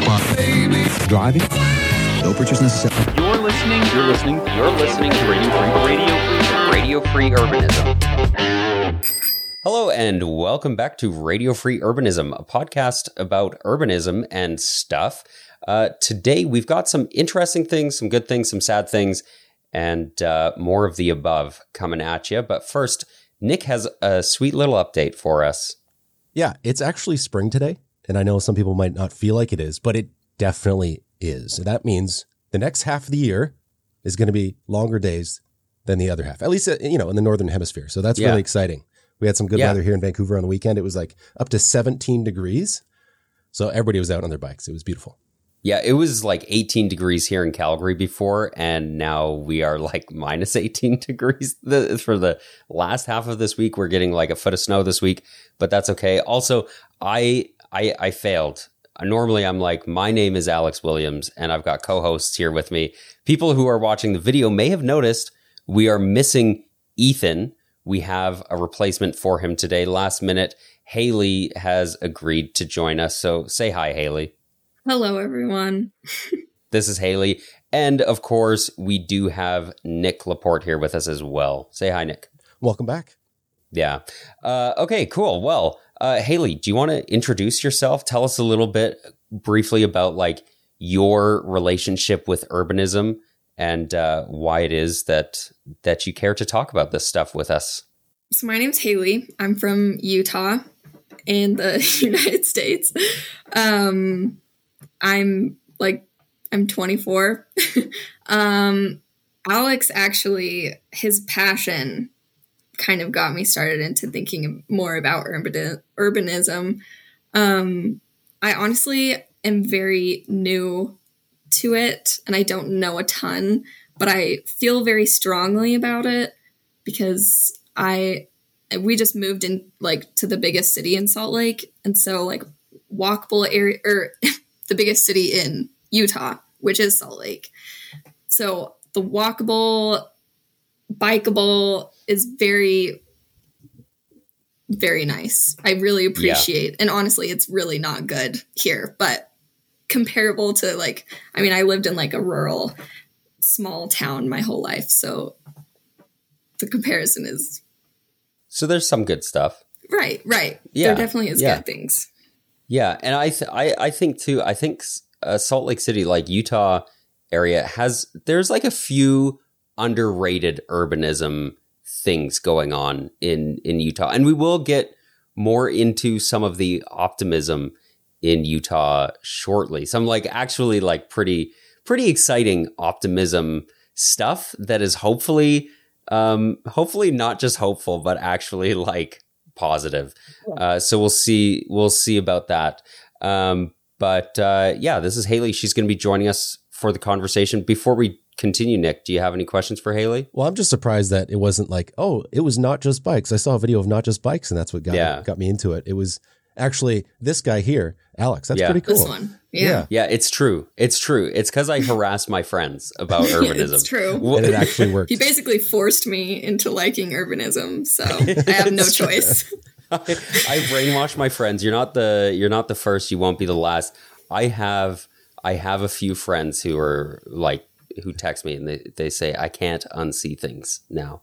Driving. No purchase necessary. You're listening to Radio Free Urbanism. Hello and welcome back to Radio Free Urbanism, a podcast about urbanism and stuff. Today we've got some interesting things, some good things, some sad things, and more of the above coming at you. But first, Nick has a sweet little update for us. Yeah, it's actually spring today, and I know some people might not feel like it is, but it definitely is. And that means the next half of the year is going to be longer days than the other half, at least, in the Northern Hemisphere. So that's really exciting. We had some good weather here in Vancouver on the weekend. It was like up to 17 degrees. So everybody was out on their bikes. It was beautiful. Yeah, it was like 18 degrees here in Calgary before, and now we are like minus 18 degrees for the last half of this week. We're getting like a foot of snow this week, but that's okay. Also, I failed. Normally, I'm like, my name is Alex Williams, and I've got co-hosts here with me. People who are watching the video may have noticed we are missing Ethan. We have a replacement for him today. Last minute, Haley has agreed to join us. So say hi, Haley. Hello, everyone. This is Haley. And of course, we do have Nick Laporte here with us as well. Say hi, Nick. Welcome back. Yeah. Okay, cool. Well, Haley, do you want to introduce yourself? Tell us a little bit briefly about like your relationship with urbanism and why it is that you care to talk about this stuff with us. So my name's Haley. I'm from Utah in the United States. I'm 24. Alex, actually, his passion kind of got me started into thinking more about urbanism. I honestly am very new to it, and I don't know a ton, but I feel very strongly about it because we just moved in like to the biggest city in Salt Lake, and so like walkable area or the biggest city in Utah, which is Salt Lake. So the walkable, bikeable is very, very nice. I really appreciate, and honestly, it's really not good here, but comparable to like, I mean, I lived in like a rural small town my whole life. So the comparison is. So there's some good stuff. Right. Yeah. There definitely is good things. Yeah. And I think too, Salt Lake City, like Utah area there's like a few underrated urbanism things going on in Utah. And we will get more into some of the optimism in Utah shortly. Some like actually like pretty exciting optimism stuff that is hopefully not just hopeful, but actually like positive. So we'll see about that. But this is Haley. She's going to be joining us for the conversation. Before we continue, Nick, do you have any questions for Haley? Well, I'm just surprised that it wasn't like, oh, it was Not Just Bikes. I saw a video of Not Just Bikes, and that's what got me into it. It was actually this guy here, Alex. That's pretty cool. This one. Yeah. Yeah, it's true. It's because I harassed my friends about urbanism. It's true. And it actually worked. He basically forced me into liking urbanism, so I have no choice. I brainwashed my friends. You're not the first. You won't be the last. I have a few friends who text me and they say I can't unsee things now.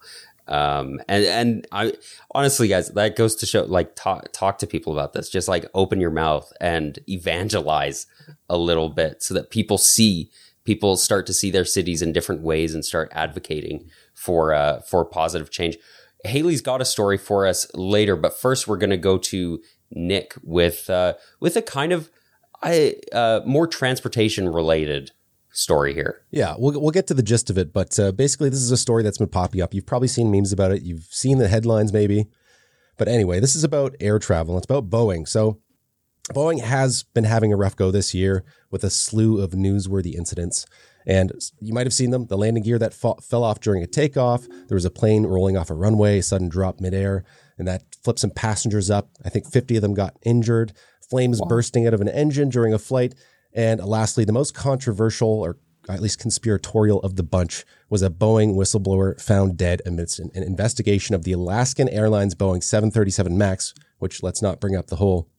And I honestly, guys, that goes to show like talk to people about this. Just like open your mouth and evangelize a little bit so that people start to see their cities in different ways and start advocating for positive change. Haley's got a story for us later, but first we're going to go to Nick with a kind of more transportation related story here. Yeah, we'll get to the gist of it, but basically this is a story that's been popping up. You've probably seen memes about it. You've seen the headlines maybe. But anyway, this is about air travel. It's about Boeing. So Boeing has been having a rough go this year with a slew of newsworthy incidents. And you might have seen them. The landing gear that fell off during a takeoff. There was a plane rolling off a runway, sudden drop midair, and that flipped some passengers up. I think 50 of them got injured. Flames bursting out of an engine during a flight. And lastly, the most controversial, or at least conspiratorial of the bunch, was a Boeing whistleblower found dead amidst an investigation of the Alaskan Airlines Boeing 737 MAX, which, let's not bring up the whole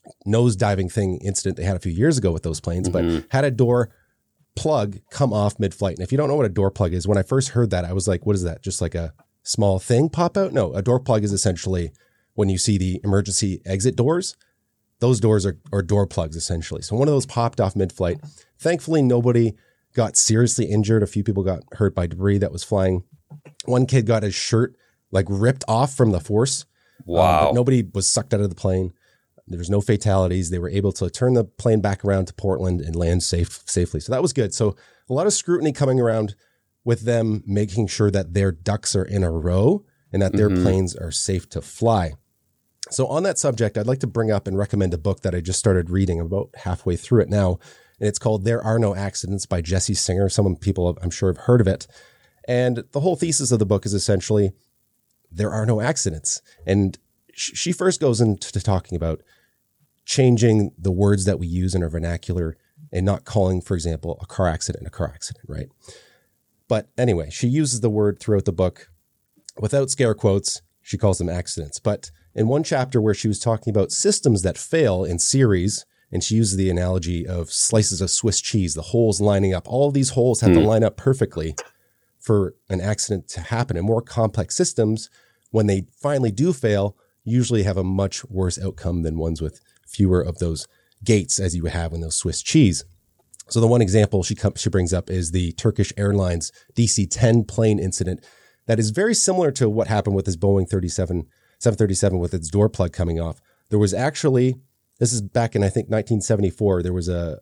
nosediving thing incident they had a few years ago with those planes, but had a door plug come off mid-flight. And if you don't know what a door plug is, when I first heard that, I was like, what is that? Just like a small thing pop out? No, a door plug is essentially when you see the emergency exit doors, those doors are door plugs essentially. So one of those popped off mid-flight. Thankfully, nobody got seriously injured. A few people got hurt by debris that was flying. One kid got his shirt like ripped off from the force. Wow. But nobody was sucked out of the plane. There was no fatalities. They were able to turn the plane back around to Portland and land safely. So that was good. So a lot of scrutiny coming around with them making sure that their ducks are in a row and that their planes are safe to fly. So on that subject, I'd like to bring up and recommend a book that I just started reading. I'm about halfway through it now. And it's called There Are No Accidents by Jesse Singer. Some people, I'm sure, have heard of it. And the whole thesis of the book is essentially there are no accidents. And she first goes into talking about changing the words that we use in our vernacular and not calling, for example, a car accident, right? But anyway, she uses the word throughout the book without scare quotes. She calls them accidents. But in one chapter where she was talking about systems that fail in series, and she uses the analogy of slices of Swiss cheese, the holes lining up. All of these holes have to line up perfectly for an accident to happen. And more complex systems, when they finally do fail, usually have a much worse outcome than ones with fewer of those gates as you would have in those Swiss cheese. So the one example she brings up is the Turkish Airlines DC-10 plane incident that is very similar to what happened with this Boeing 737 with its door plug coming off. There was actually, this is back in, I think, 1974, there was a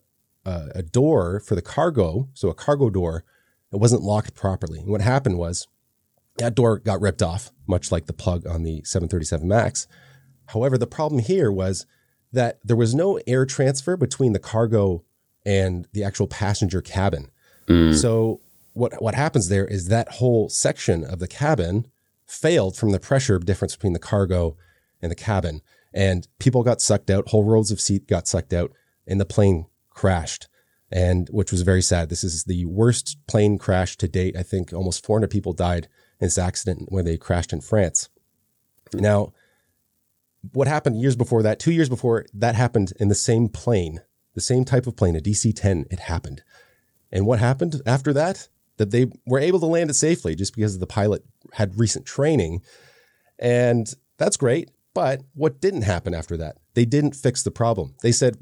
door for the cargo, so a cargo door that wasn't locked properly. And what happened was that door got ripped off, much like the plug on the 737 MAX. However, the problem here was that there was no air transfer between the cargo and the actual passenger cabin. So what happens there is that whole section of the cabin failed from the pressure difference between the cargo and the cabin. And people got sucked out, whole rows of seat got sucked out, and the plane crashed, and which was very sad. This is the worst plane crash to date. I think almost 400 people died in this accident when they crashed in France. Now, what happened years before that, 2 years before that happened in the same plane, the same type of plane, a DC-10, it happened. And what happened after that? That they were able to land it safely just because the pilot had recent training. And that's great. But what didn't happen after that? They didn't fix the problem. They said,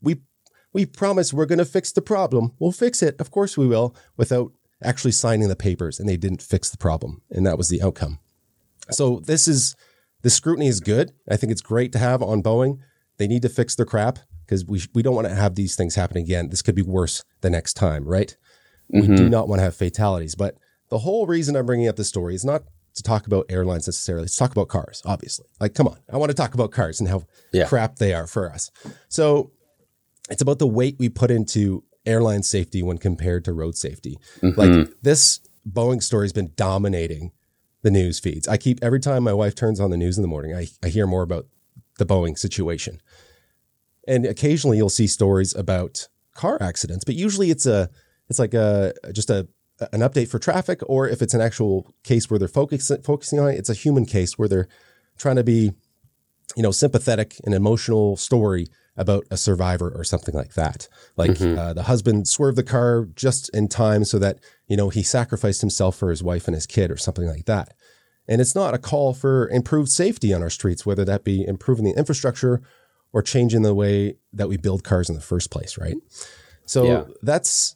we promise we're going to fix the problem. We'll fix it. Of course we will, without actually signing the papers. And they didn't fix the problem. And that was the outcome. So the scrutiny is good. I think it's great to have on Boeing. They need to fix their crap because we don't want to have these things happen again. This could be worse the next time, right? We do not want to have fatalities. But the whole reason I'm bringing up this story is not to talk about airlines necessarily. It's to talk about cars, obviously. Like, come on. I want to talk about cars and how crap they are for us. So it's about the weight we put into airline safety when compared to road safety. Like, this Boeing story has been dominating the news feeds. Every time my wife turns on the news in the morning, I hear more about the Boeing situation. And occasionally you'll see stories about car accidents, but usually it's like just an update for traffic, or if it's an actual case where they're focusing on it, it's a human case where they're trying to be, sympathetic and emotional story about a survivor or something like that. Like the husband swerved the car just in time so that, he sacrificed himself for his wife and his kid or something like that. And it's not a call for improved safety on our streets, whether that be improving the infrastructure or changing the way that we build cars in the first place, right? So that's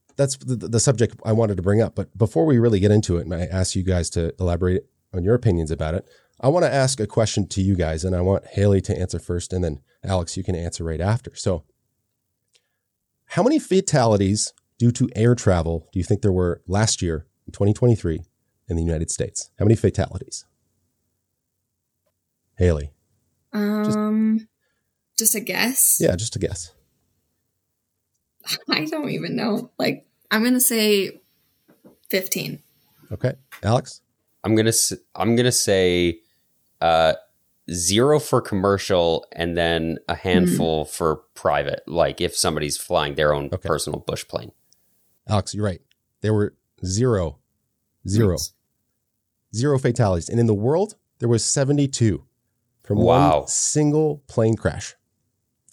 the subject I wanted to bring up. But before we really get into it, and I ask you guys to elaborate on your opinions about it, I want to ask a question to you guys, and I want Haley to answer first, and then Alex, you can answer right after. So how many fatalities due to air travel do you think there were last year in 2023 in the United States? How many fatalities? Haley. Just a guess? Yeah, just a guess. I don't even know. Like, I'm going to say 15. Okay. Alex? I'm going to say 0 for commercial and then a handful for private, like if somebody's flying their own personal bush plane. Alex, you're right. There were zero fatalities. And in the world, there was 72 from one single plane crash.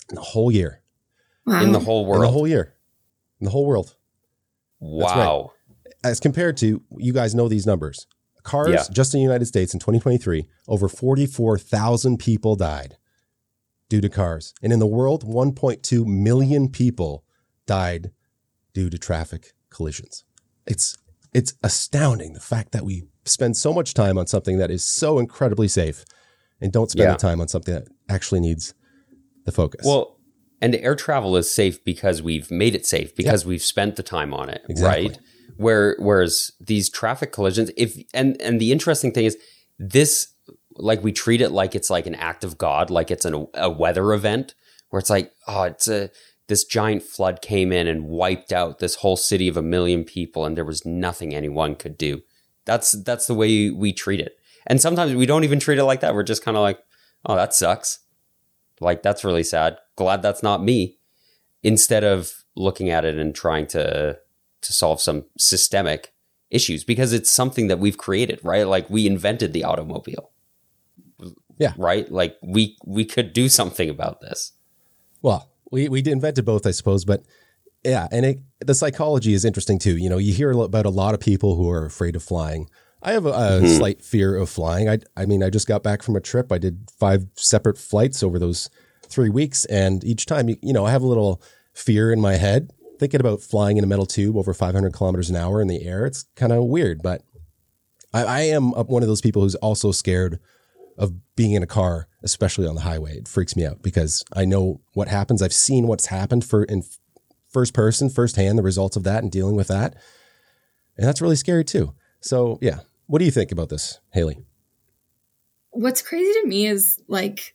in the whole year. Wow. In the whole In world. the whole year. In the whole world. Wow. As compared to, you guys know these numbers. Cars, Yeah. just in the United States in 2023, over 44,000 people died due to cars. And in the world, 1.2 million people died due to traffic collisions. It's astounding, the fact that we spend so much time on something that is so incredibly safe and don't spend Yeah. the time on something that actually needs the focus. Well, and air travel is safe because we've made it safe, because we've spent the time on it, Exactly. right? Whereas these traffic collisions, and the interesting thing is this, like, we treat it like it's like an act of God, like it's a weather event, where it's like, oh, this giant flood came in and wiped out this whole city of 1 million people, and there was nothing anyone could do. That's the way we treat it. And sometimes we don't even treat it like that. We're just kind of like, oh, that sucks. Like, that's really sad. Glad that's not me. Instead of looking at it and trying to solve some systemic issues, because it's something that we've created, right? Like, we invented the automobile. Yeah. Right? Like, we could do something about this. Well, we invented both, I suppose, but yeah, and the psychology is interesting too. You know, you hear about a lot of people who are afraid of flying. I have a slight fear of flying. I mean, I just got back from a trip. I did 5 separate flights over those 3 weeks, and each time, you know, I have a little fear in my head thinking about flying in a metal tube over 500 kilometers an hour in the air. It's kind of weird, but I am one of those people who's also scared of being in a car, especially on the highway. It freaks me out because I know what happens. I've seen what's happened in first person, firsthand, the results of that and dealing with that. And that's really scary too. So yeah. What do you think about this, Haley? What's crazy to me is like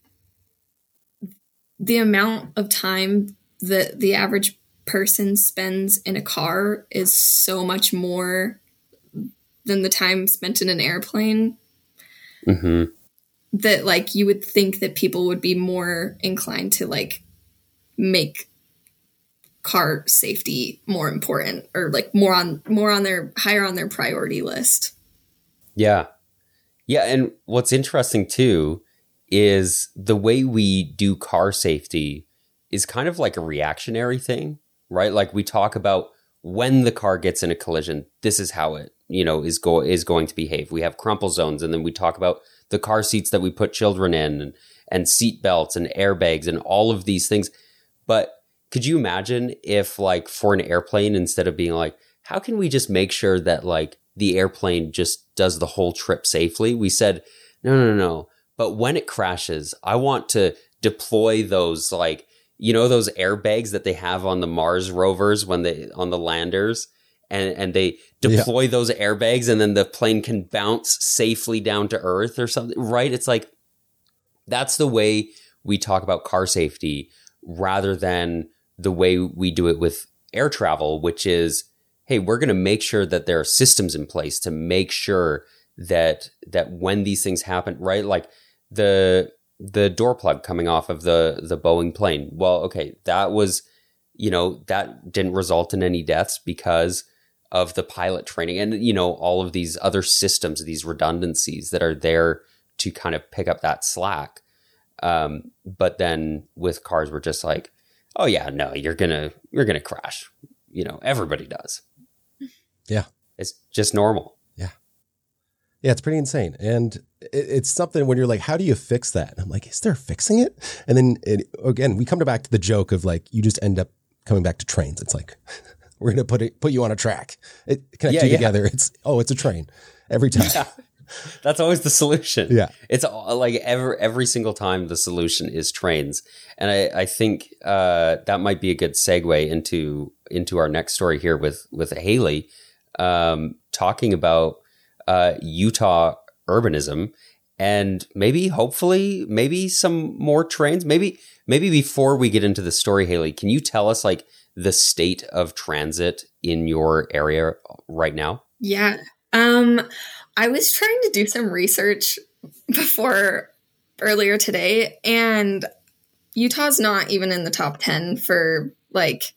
the amount of time that the average person spends in a car is so much more than the time spent in an airplane. Mm-hmm. That like you would think that people would be more inclined to like make car safety more important, or like more on their higher on their priority list. Yeah. Yeah. And what's interesting too is the way we do car safety is kind of like a reactionary thing, right? Like, we talk about when the car gets in a collision, this is how it, you know, is going to behave. We have crumple zones, and then we talk about the car seats that we put children in, and seat belts and airbags and all of these things. But could you imagine if, like, for an airplane, instead of being like, how can we just make sure that, like, the airplane just does the whole trip safely, we said, no. But when it crashes, I want to deploy those, like, you know, those airbags that they have on the Mars rovers on the landers, and they deploy those airbags, and then the plane can bounce safely down to Earth or something, right? It's like, that's the way we talk about car safety, rather than the way we do it with air travel, which is, hey, we're going to make sure that there are systems in place to make sure that when these things happen, right? Like the door plug coming off of the Boeing plane. Well, okay, that was, you know, that didn't result in any deaths because of the pilot training and, you know, all of these other systems, these redundancies that are there to kind of pick up that slack. But then with cars, we're just like, oh yeah, no, you're gonna crash. You know, everybody does. Yeah. It's just normal. Yeah, it's pretty insane. And it's something when you're like, how do you fix that? And I'm like, is there fixing it? And then again, we come back to the joke of like, you just end up coming back to trains. It's like, we're going to put you on a track. Connect you together. It's a train every time. Yeah. That's always the solution. Yeah. It's like every single time the solution is trains. And I think that might be a good segue into our next story here with Haley, talking about Utah urbanism, and maybe some more trains. Maybe before we get into the story, Haley, can you tell us like the state of transit in your area right now? Yeah. I was trying to do some research earlier today, and Utah's not even in the top 10 for like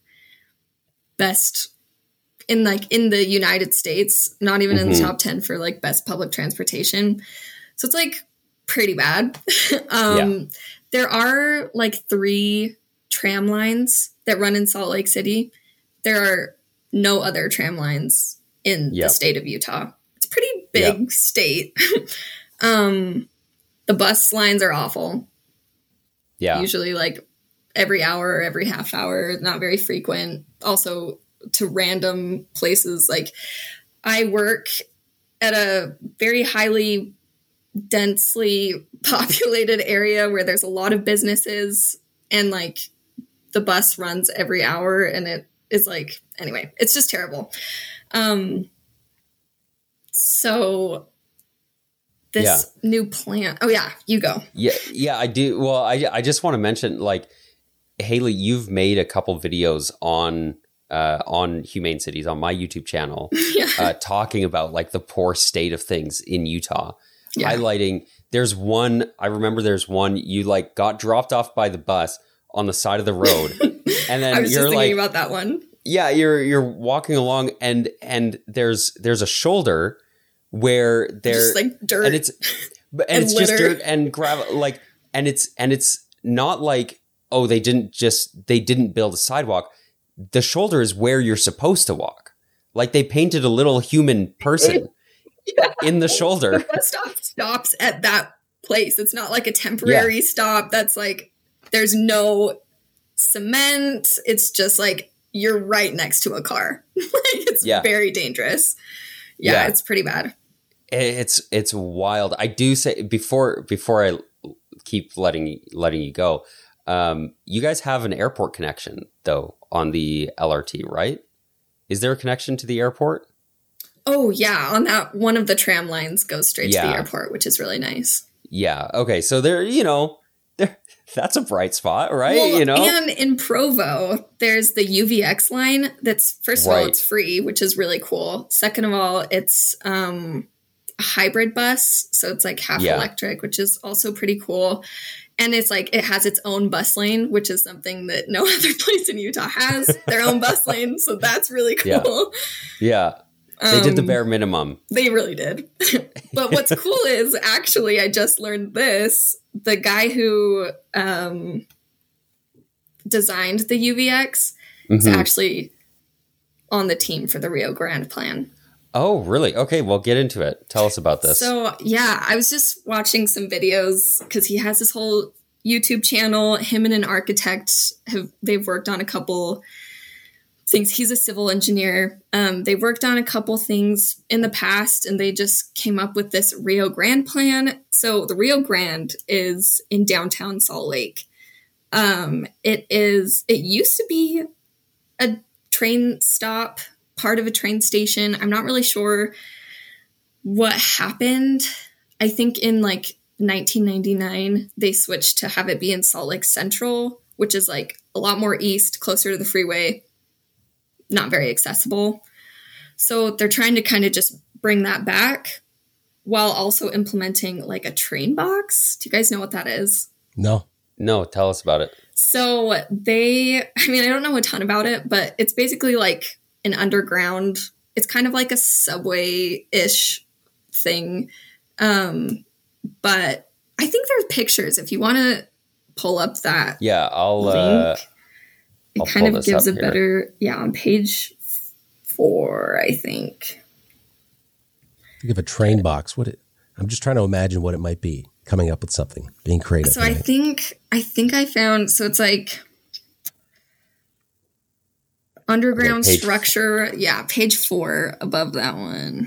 best in the United States, not even in the top 10 for like best public transportation. So it's like pretty bad. There are like 3 tram lines that run in Salt Lake City. There are no other tram lines in the state of Utah. It's a pretty big state. The bus lines are awful. Yeah. Usually like every hour or every half hour, not very frequent. Also to random places. Like I work at a very highly densely populated area where there's a lot of businesses, and like the bus runs every hour, and it is like, anyway, it's just terrible. So this new plan. Oh yeah, you go. Yeah, I do. Well, I just want to mention, like, Haley, you've made a couple videos on Humane Cities on my YouTube channel, talking about like the poor state of things in Utah, highlighting. I remember there's one you like got dropped off by the bus on the side of the road, and then I was you're just like, thinking about that one. Yeah, you're walking along, and there's a shoulder where there's just like dirt, and it's it's just dirt and gravel, like, and it's not like, oh, they didn't build a sidewalk. The shoulder is where you're supposed to walk. Like they painted a little human person in the shoulder. The bus stop stops at that place. It's not like a temporary stop. That's like, there's no cement. It's just like, you're right next to a car. It's very dangerous. Yeah, it's pretty bad. It's wild. I do say, before I keep letting you go, you guys have an airport connection though on the LRT, right? Is there a connection to the airport? Oh yeah, on that one of the tram lines goes straight to the airport, which is really nice. Yeah. Okay. So that's a bright spot, right? Well, and in Provo, there's the UVX line. That's, first of all, it's free, which is really cool. Second of all, it's a hybrid bus, so it's like half electric, which is also pretty cool. And it's like, it has its own bus lane, which is something that no other place in Utah has their own bus lane. So that's really cool. Yeah. They did the bare minimum. They really did. But what's cool is, actually, I just learned this. The guy who designed the UVX is actually on the team for the Rio Grande plan. Oh, really? Okay, well, get into it. Tell us about this. So, yeah, I was just watching some videos because he has this whole YouTube channel. Him and an architect, they've worked on a couple things. He's a civil engineer. They worked on a couple things in the past, and they just came up with this Rio Grande plan. So the Rio Grande is in downtown Salt Lake. It used to be a train stop, part of a train station. I'm not really sure what happened. I think in like 1999, they switched to have it be in Salt Lake Central, which is like a lot more east, closer to the freeway, not very accessible. So they're trying to kind of just bring that back while also implementing like a train box. Do you guys know what that is? No, tell us about it. So I don't know a ton about it, but it's basically like an underground, it's kind of like a subway-ish thing. But I think there's pictures if you want to pull up that. Yeah, I'll it kind of gives a better, on page 4, I think. Think of a train box. I'm just trying to imagine what it might be. Coming up with something, being creative. So I think I found, so it's like underground structure. Yeah, page 4 above that one.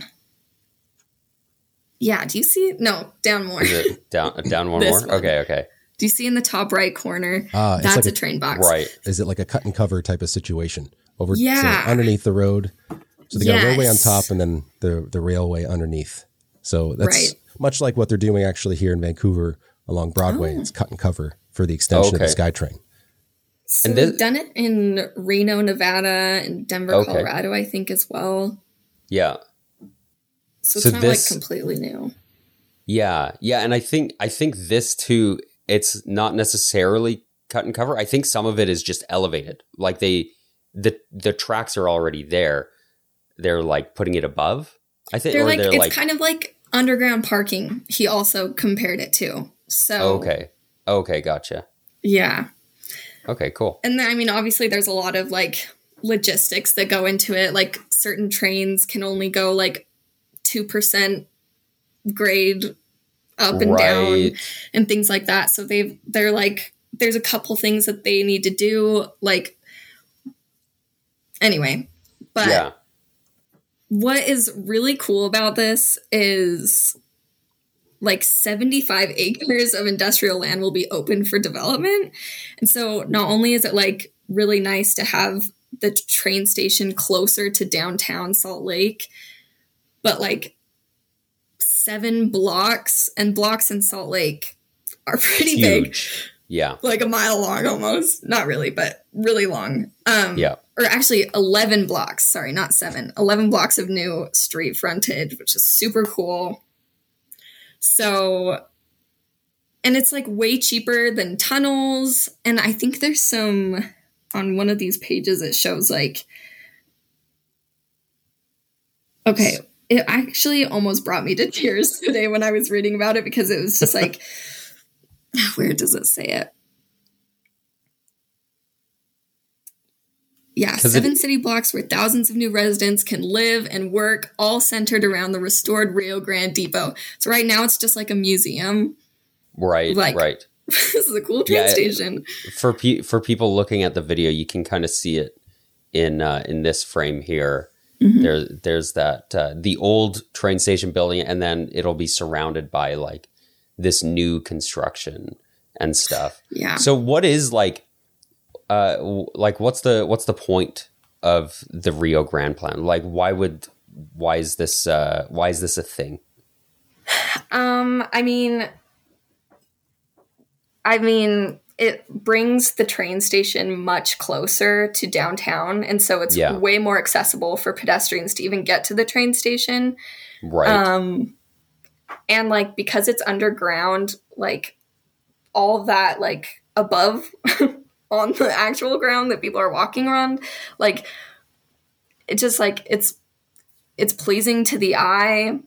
Yeah, do you see it? No, down more. Is it down one more? One. Okay. Do you see in the top right corner? That's like a train box. Right. Is it like a cut and cover type of situation? So underneath the road. So they got a railway on top and then the railway underneath. So that's much like what they're doing actually here in Vancouver along Broadway. It's cut and cover for the extension of the SkyTrain. So they've done it in Reno, Nevada, and Denver, Colorado, I think, as well. Yeah. So it's not like completely new. Yeah. And I think this too, it's not necessarily cut and cover. I think some of it is just elevated. Like the tracks are already there. They're like putting it above. I think it's kind of like underground parking. He also compared it to. So Okay, gotcha. Yeah. Okay, cool. And then, I mean, obviously there's a lot of like logistics that go into it. Like certain trains can only go like 2% grade up and down and things like that. So they're like, there's a couple things that they need to do. Like, anyway, but what is really cool about this is like 75 acres of industrial land will be open for development. And so not only is it like really nice to have the train station closer to downtown Salt Lake, but like 7 blocks, and blocks in Salt Lake are pretty big. Yeah. Like a mile long almost. Not really, but really long. Or actually 11 blocks. Sorry, not 7. 11 blocks of new street frontage, which is super cool. So, and it's like way cheaper than tunnels. And I think there's some, on one of these pages, it shows like, okay, it actually almost brought me to tears today when I was reading about it, because it was just like, where does it say it? Yeah, 7 city blocks where thousands of new residents can live and work, all centered around the restored Rio Grande Depot. So right now it's just like a museum. Right, like, right. This is a cool train station. For people looking at the video, you can kind of see it in this frame here. Mm-hmm. There's that the old train station building, and then it'll be surrounded by like this new construction and stuff. Yeah. So what is like what's the point of the Rio Grande plan? Like why is this a thing? I mean it brings the train station much closer to downtown, and so it's way more accessible for pedestrians to even get to the train station. Right. And like because it's underground, like all that like above on the actual ground that people are walking around, like it just like it's pleasing to the eye.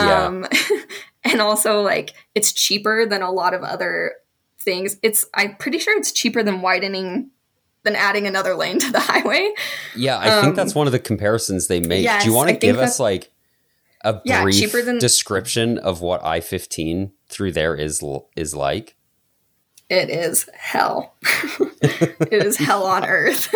And also like it's cheaper than a lot of other things. I'm pretty sure it's cheaper than adding another lane to the highway. Yeah, I think that's one of the comparisons they make. Yes, do you want to give us like a brief description of what I-15 through there is like? It is hell. It is hell on earth.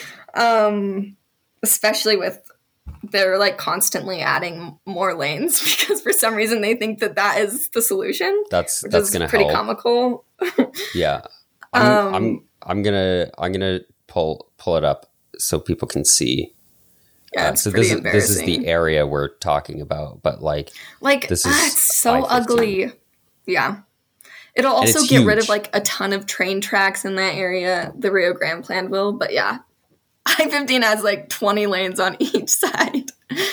Especially with they're like constantly adding more lanes because for some reason they think that is the solution. That's going to help. Pretty comical. Yeah. I'm gonna pull it up so people can see. Yeah, so this is the area we're talking about, but like this is it's so I-15. ugly. Yeah. It'll also get rid of like a ton of train tracks in that area, the Rio Grande plan will, but yeah. I-15 has like 20 lanes on each side.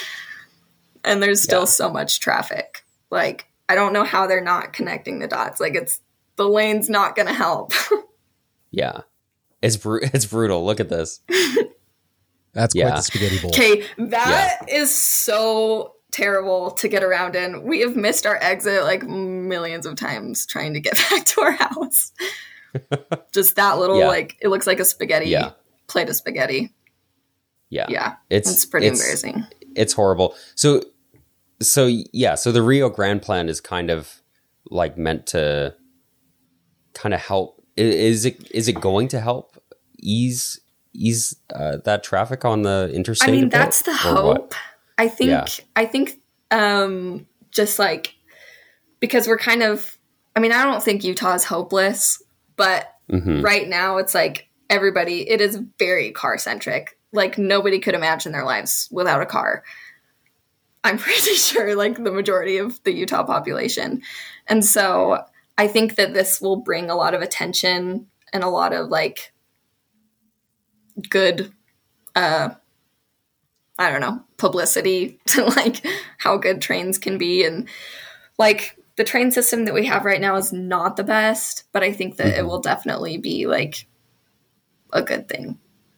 And there's still so much traffic. Like, I don't know how they're not connecting the dots. Like, the lane's not going to help. Yeah. It's brutal. Look at this. That's quite the spaghetti bowl. Okay, that is so terrible to get around in. We have missed our exit like millions of times trying to get back to our house. Just that little, like, it looks like a spaghetti plate of spaghetti. Yeah. It's pretty embarrassing. It's horrible. So the Rio Grande plan is kind of like meant to kind of help. Is it going to help ease that traffic on the interstate? I mean, that's the hope. I think just like because we're kind of, I mean, I don't think Utah is hopeless, but right now it's like it is very car centric. Like nobody could imagine their lives without a car. I'm pretty sure like the majority of the Utah population. And so I think that this will bring a lot of attention and a lot of like good, I don't know, publicity to like how good trains can be. And like the train system that we have right now is not the best, but I think that it will definitely be like a good thing.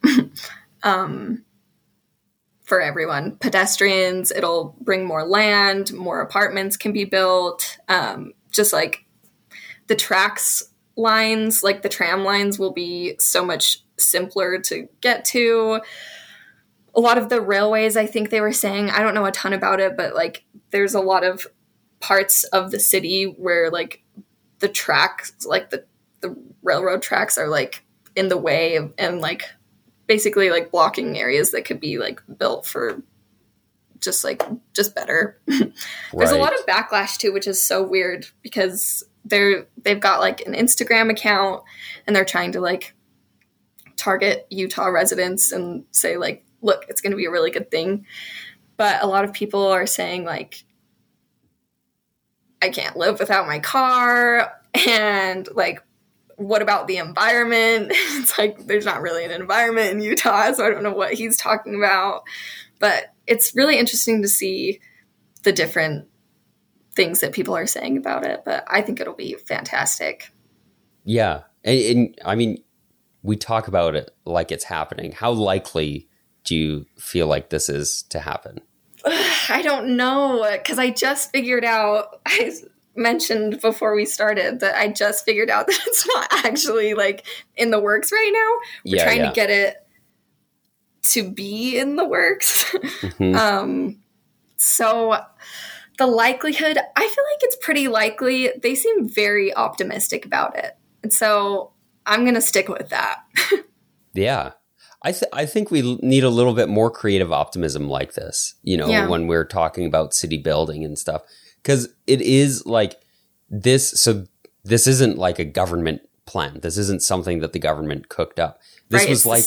For everyone, pedestrians, it'll bring more land, more apartments can be built. Just like the tracks lines, like the tram lines, will be so much simpler to get to. A lot of the railways, I think they were saying, I don't know a ton about it, but like there's a lot of parts of the city where like the tracks, like the railroad tracks are like in the way of, and like basically like blocking areas that could be like built for just better. There's a lot of backlash too, which is so weird because they've got like an Instagram account and they're trying to like target Utah residents and say like, look, it's going to be a really good thing. But a lot of people are saying like, I can't live without my car. And like, what about the environment? It's like, there's not really an environment in Utah, so I don't know what he's talking about. But it's really interesting to see the different things that people are saying about it. But I think it'll be fantastic. Yeah. And I mean, we talk about it like it's happening. How likely do you feel like this is to happen? I don't know, because I just figured out, I mentioned before we started that I just figured out that it's not actually like in the works right now. We're trying to get it to be in the works. Mm-hmm. So the likelihood, I feel like it's pretty likely. They seem very optimistic about it. And so I'm going to stick with that. Yeah. I think we need a little bit more creative optimism like this, you know, when we're talking about city building and stuff. Because it is like this. So this isn't like a government plan. This isn't something that the government cooked up. This was like,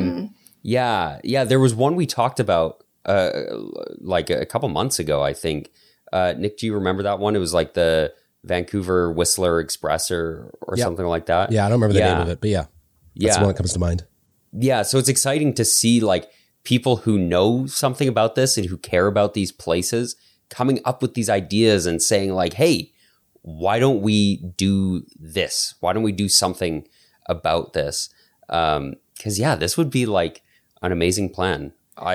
there was one we talked about like a couple months ago, I think. Nick, do you remember that one? It was like the Vancouver Whistler Express or something like that. Yeah, I don't remember the name of it, but that's the one that comes to mind. Yeah, so it's exciting to see like people who know something about this and who care about these places coming up with these ideas and saying like, hey, why don't we do this? Why don't we do something about this? Because this would be like an amazing plan.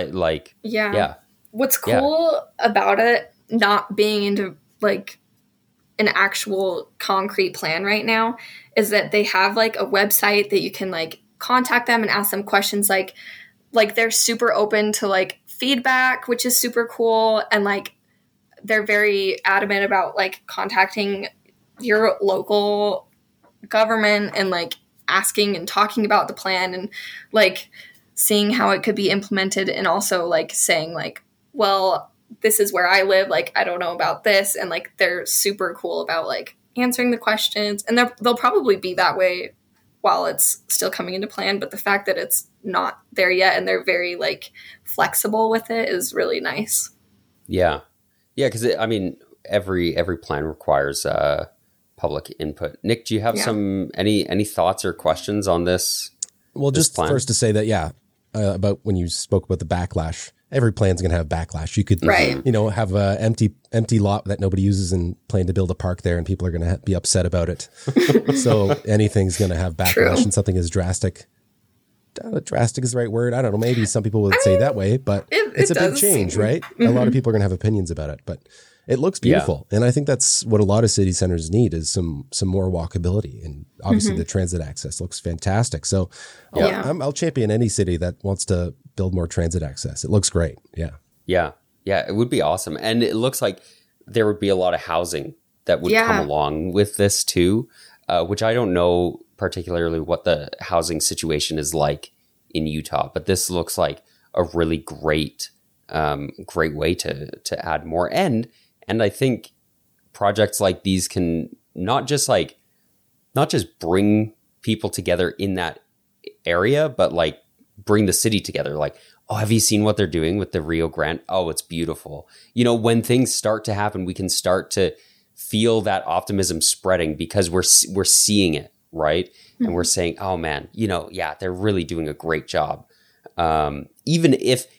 What's cool about it not being into like an actual concrete plan right now is that they have like a website that you can like contact them and ask them questions. Like they're super open to like feedback, which is super cool. And like, they're very adamant about like contacting your local government and like asking and talking about the plan and like seeing how it could be implemented. And also like saying like, well, this is where I live. Like, I don't know about this. And like, they're super cool about like answering the questions, and they'll probably be that way while it's still coming into plan. But the fact that it's not there yet and they're very like flexible with it is really nice. Yeah. Yeah. Cause I mean, every plan requires public input. Nick, do you have any thoughts or questions on this? Well, just plan? First to say that, about when you spoke about the backlash, every plan's going to have backlash. You could, have a empty lot that nobody uses and plan to build a park there, and people are going to be upset about it. So anything's going to have backlash, and something as drastic. Drastic is the right word. I don't know. Maybe some people would say that way, but it's a big change, right? Mm-hmm. A lot of people are going to have opinions about it, but it looks beautiful. And I think that's what a lot of city centers need is some more walkability. And obviously the transit access looks fantastic. So I'll champion any city that wants to build more transit access. It looks great. Yeah. Yeah. Yeah. It would be awesome. And it looks like there would be a lot of housing that would come along with this too, which I don't know particularly what the housing situation is like in Utah, but this looks like a really great way to add more. And I think projects like these can not just bring people together in that area, but like bring the city together. Like, oh, have you seen what they're doing with the Rio Grande? Oh, it's beautiful. You know, when things start to happen, we can start to feel that optimism spreading because we're seeing it, right? Mm-hmm. And we're saying, oh man, they're really doing a great job. Even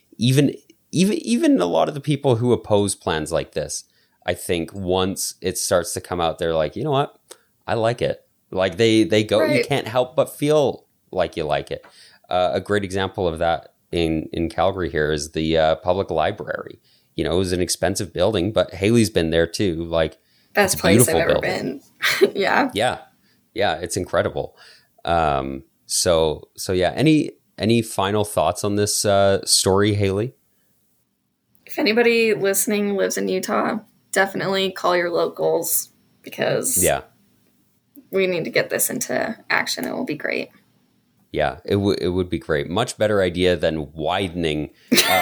a lot of the people who oppose plans like this, I think once it starts to come out, they're like, you know what? I like it. Like they go, you can't help but feel like you like it. A great example of that in Calgary here is the public library. You know, it was an expensive building, but Haley's been there too. Like, best place I've ever been. Yeah. Yeah, it's incredible. So yeah. Any final thoughts on this story, Haley? If anybody listening lives in Utah, definitely call your locals because we need to get this into action. It will be great. Yeah, it would be great. Much better idea than widening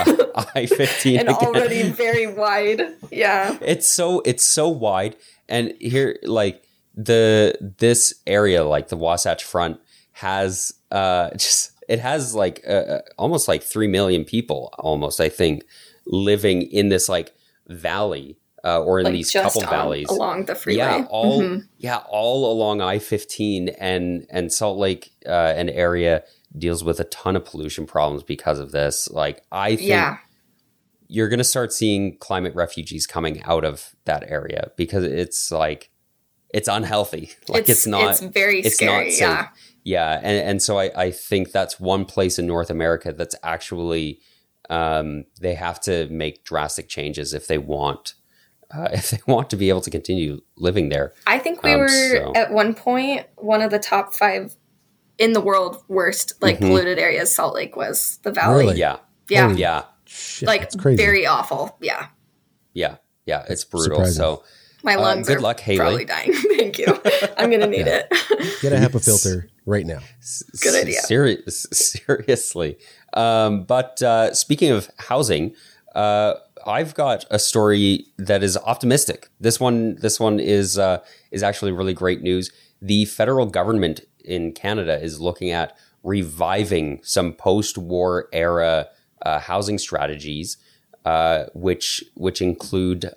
I-15 and again. already very wide. Yeah, it's so wide, and here like this area, like the Wasatch Front, has it has like almost like 3 million people, almost, I think, living in this like valley. Or in like these couple valleys along the freeway, all along I-15, and Salt Lake, an area, deals with a ton of pollution problems because of this. Like, I think you're going to start seeing climate refugees coming out of that area because it's like it's unhealthy. Like it's very scary. And so I think that's one place in North America that's actually they have to make drastic changes if they want to be able to continue living there. I think we were at one point one of the top 5 in the world worst polluted areas. Salt Lake was the valley. Really? Yeah. Shit, like that's crazy. Very awful. Yeah. It's brutal. Surprising. So my lungs good are luck, Haley. probably dying. Thank you. I'm gonna need it. Get a HEPA filter right now. Good idea. Seriously. But speaking of housing, I've got a story that is optimistic. This one is actually really great news. The federal government in Canada is looking at reviving some post-war era housing strategies, which include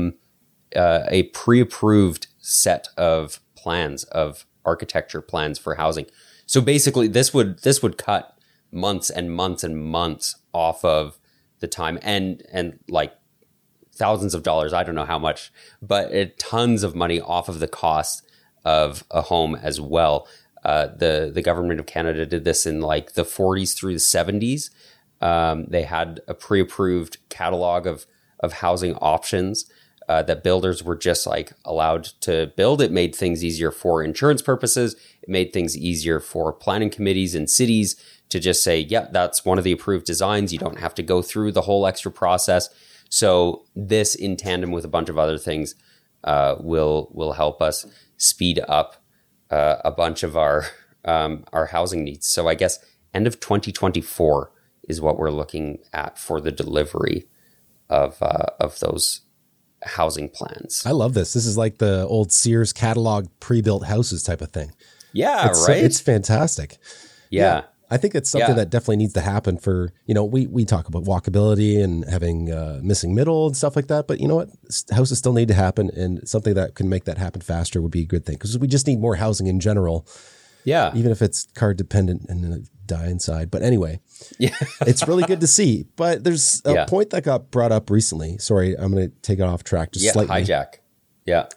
a pre-approved set of plans, of architecture plans for housing. So basically, this would cut months and months and months off of the time and like thousands of dollars, I don't know how much, but tons of money off of the cost of a home as well. The government of Canada did this in like the 40s through the 70s. They had a pre-approved catalog of housing options that builders were just like allowed to build. It made things easier for insurance purposes. It made things easier for planning committees and cities to just say, yeah, that's one of the approved designs. You don't have to go through the whole extra process. So this, in tandem with a bunch of other things, will help us speed up a bunch of our housing needs. So I guess end of 2024 is what we're looking at for the delivery of those housing plans. I love this. This is like the old Sears catalog pre-built houses type of thing. Yeah, right? It's fantastic. Yeah. I think it's something that definitely needs to happen for, we talk about walkability and having missing middle and stuff like that. But you know what? Houses still need to happen, and something that can make that happen faster would be a good thing, because we just need more housing in general. Yeah. Even if it's car dependent and die inside. But anyway, it's really good to see. But there's a point that got brought up recently. Sorry, I'm going to take it off track just slightly. Hijack. Yeah.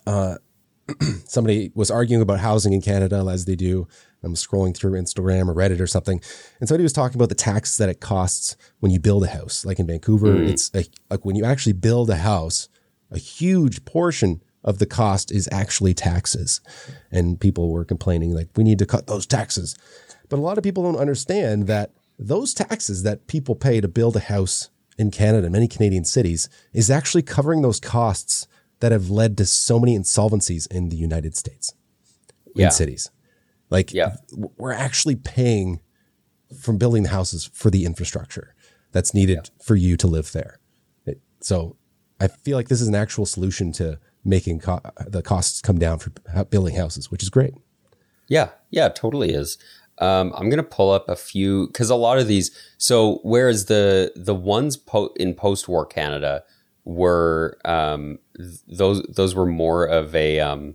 Somebody was arguing about housing in Canada, as they do. I'm scrolling through Instagram or Reddit or something, and somebody was talking about the taxes that it costs when you build a house. Like in Vancouver, it's like when you actually build a house, a huge portion of the cost is actually taxes. And people were complaining like, we need to cut those taxes. But a lot of people don't understand that those taxes that people pay to build a house in Canada, many Canadian cities, is actually covering those costs that have led to so many insolvencies in the United States, in cities. Like we're actually paying from building the houses for the infrastructure that's needed for you to live there. So I feel like this is an actual solution to making the costs come down for building houses, which is great. Yeah, totally is. I'm going to pull up a few, because a lot of these, so whereas the ones in post-war Canada were, those were more of a,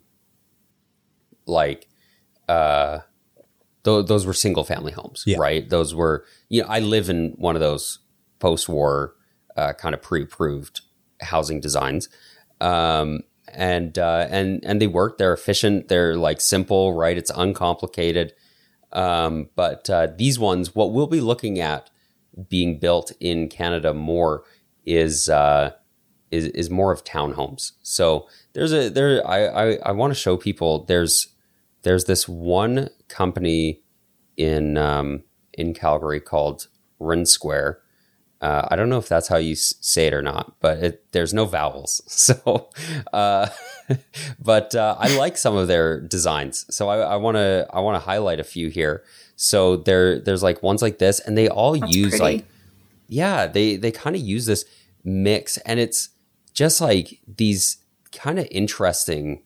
those were single family homes, right? Those were, I live in one of those post-war kind of pre-approved housing designs. And they work, they're efficient, they're like simple, right? It's uncomplicated. But these ones, what we'll be looking at being built in Canada more is more of townhomes. So I want to show people there's there's this one company in Calgary called Run Square. I don't know if that's how you say it or not, but there's no vowels. So, but I like some of their designs. So I want to highlight a few here. So there's like ones like this, and they all use pretty. They kind of use this mix, and it's just like these kind of interesting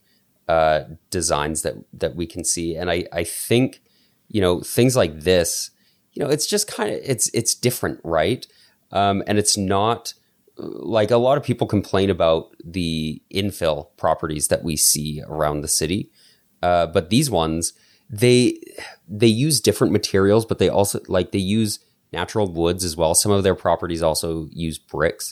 designs that we can see. And I think, things like this, it's just kind of, it's different, right? And it's not like a lot of people complain about the infill properties that we see around the city. But these ones, they use different materials, but they also they use natural woods as well. Some of their properties also use bricks.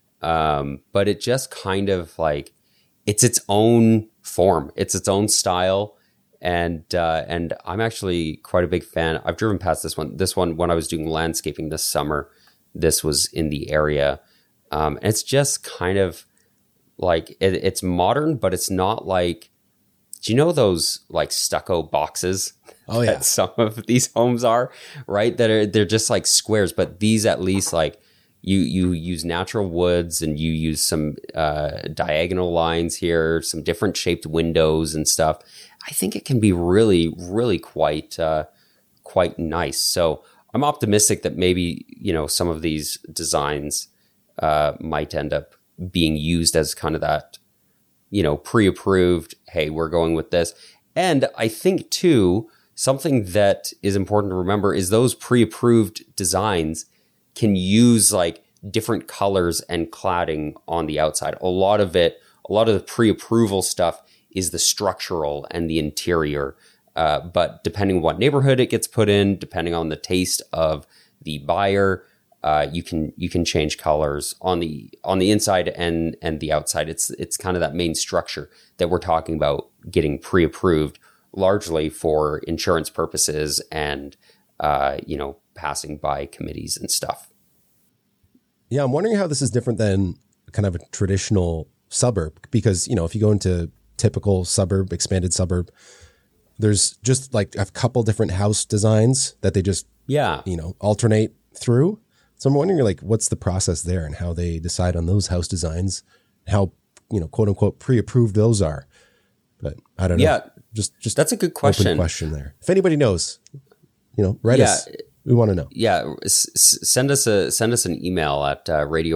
But it just kind of it's its own form. It's its own style. And I'm actually quite a big fan. I've driven past this one when I was doing landscaping this summer. This was in the area. And it's just kind of it's modern, but it's not do you know those stucco boxes? Oh yeah. That some of these homes are, right? They're just squares, but these at least you use natural woods, and you use some diagonal lines here, some different shaped windows and stuff. I think it can be really, really quite nice. So I'm optimistic that maybe, some of these designs might end up being used as kind of that, pre-approved, hey, we're going with this. And I think too, something that is important to remember is those pre-approved designs can use different colors and cladding on the outside. A lot of the pre-approval stuff is the structural and the interior. But depending on what neighborhood it gets put in, depending on the taste of the buyer, you can change colors on the inside and the outside. It's kind of that main structure that we're talking about getting pre-approved, largely for insurance purposes and passing by committees and stuff. Yeah, I'm wondering how this is different than kind of a traditional suburb, because if you go into typical suburb, expanded suburb, there's just a couple different house designs that they just alternate through. So I'm wondering what's the process there and how they decide on those house designs, how quote unquote pre-approved those are. But I don't know. Yeah, just that's a good question. Open question there. If anybody knows, write us. We want to know. Yeah, send us an email at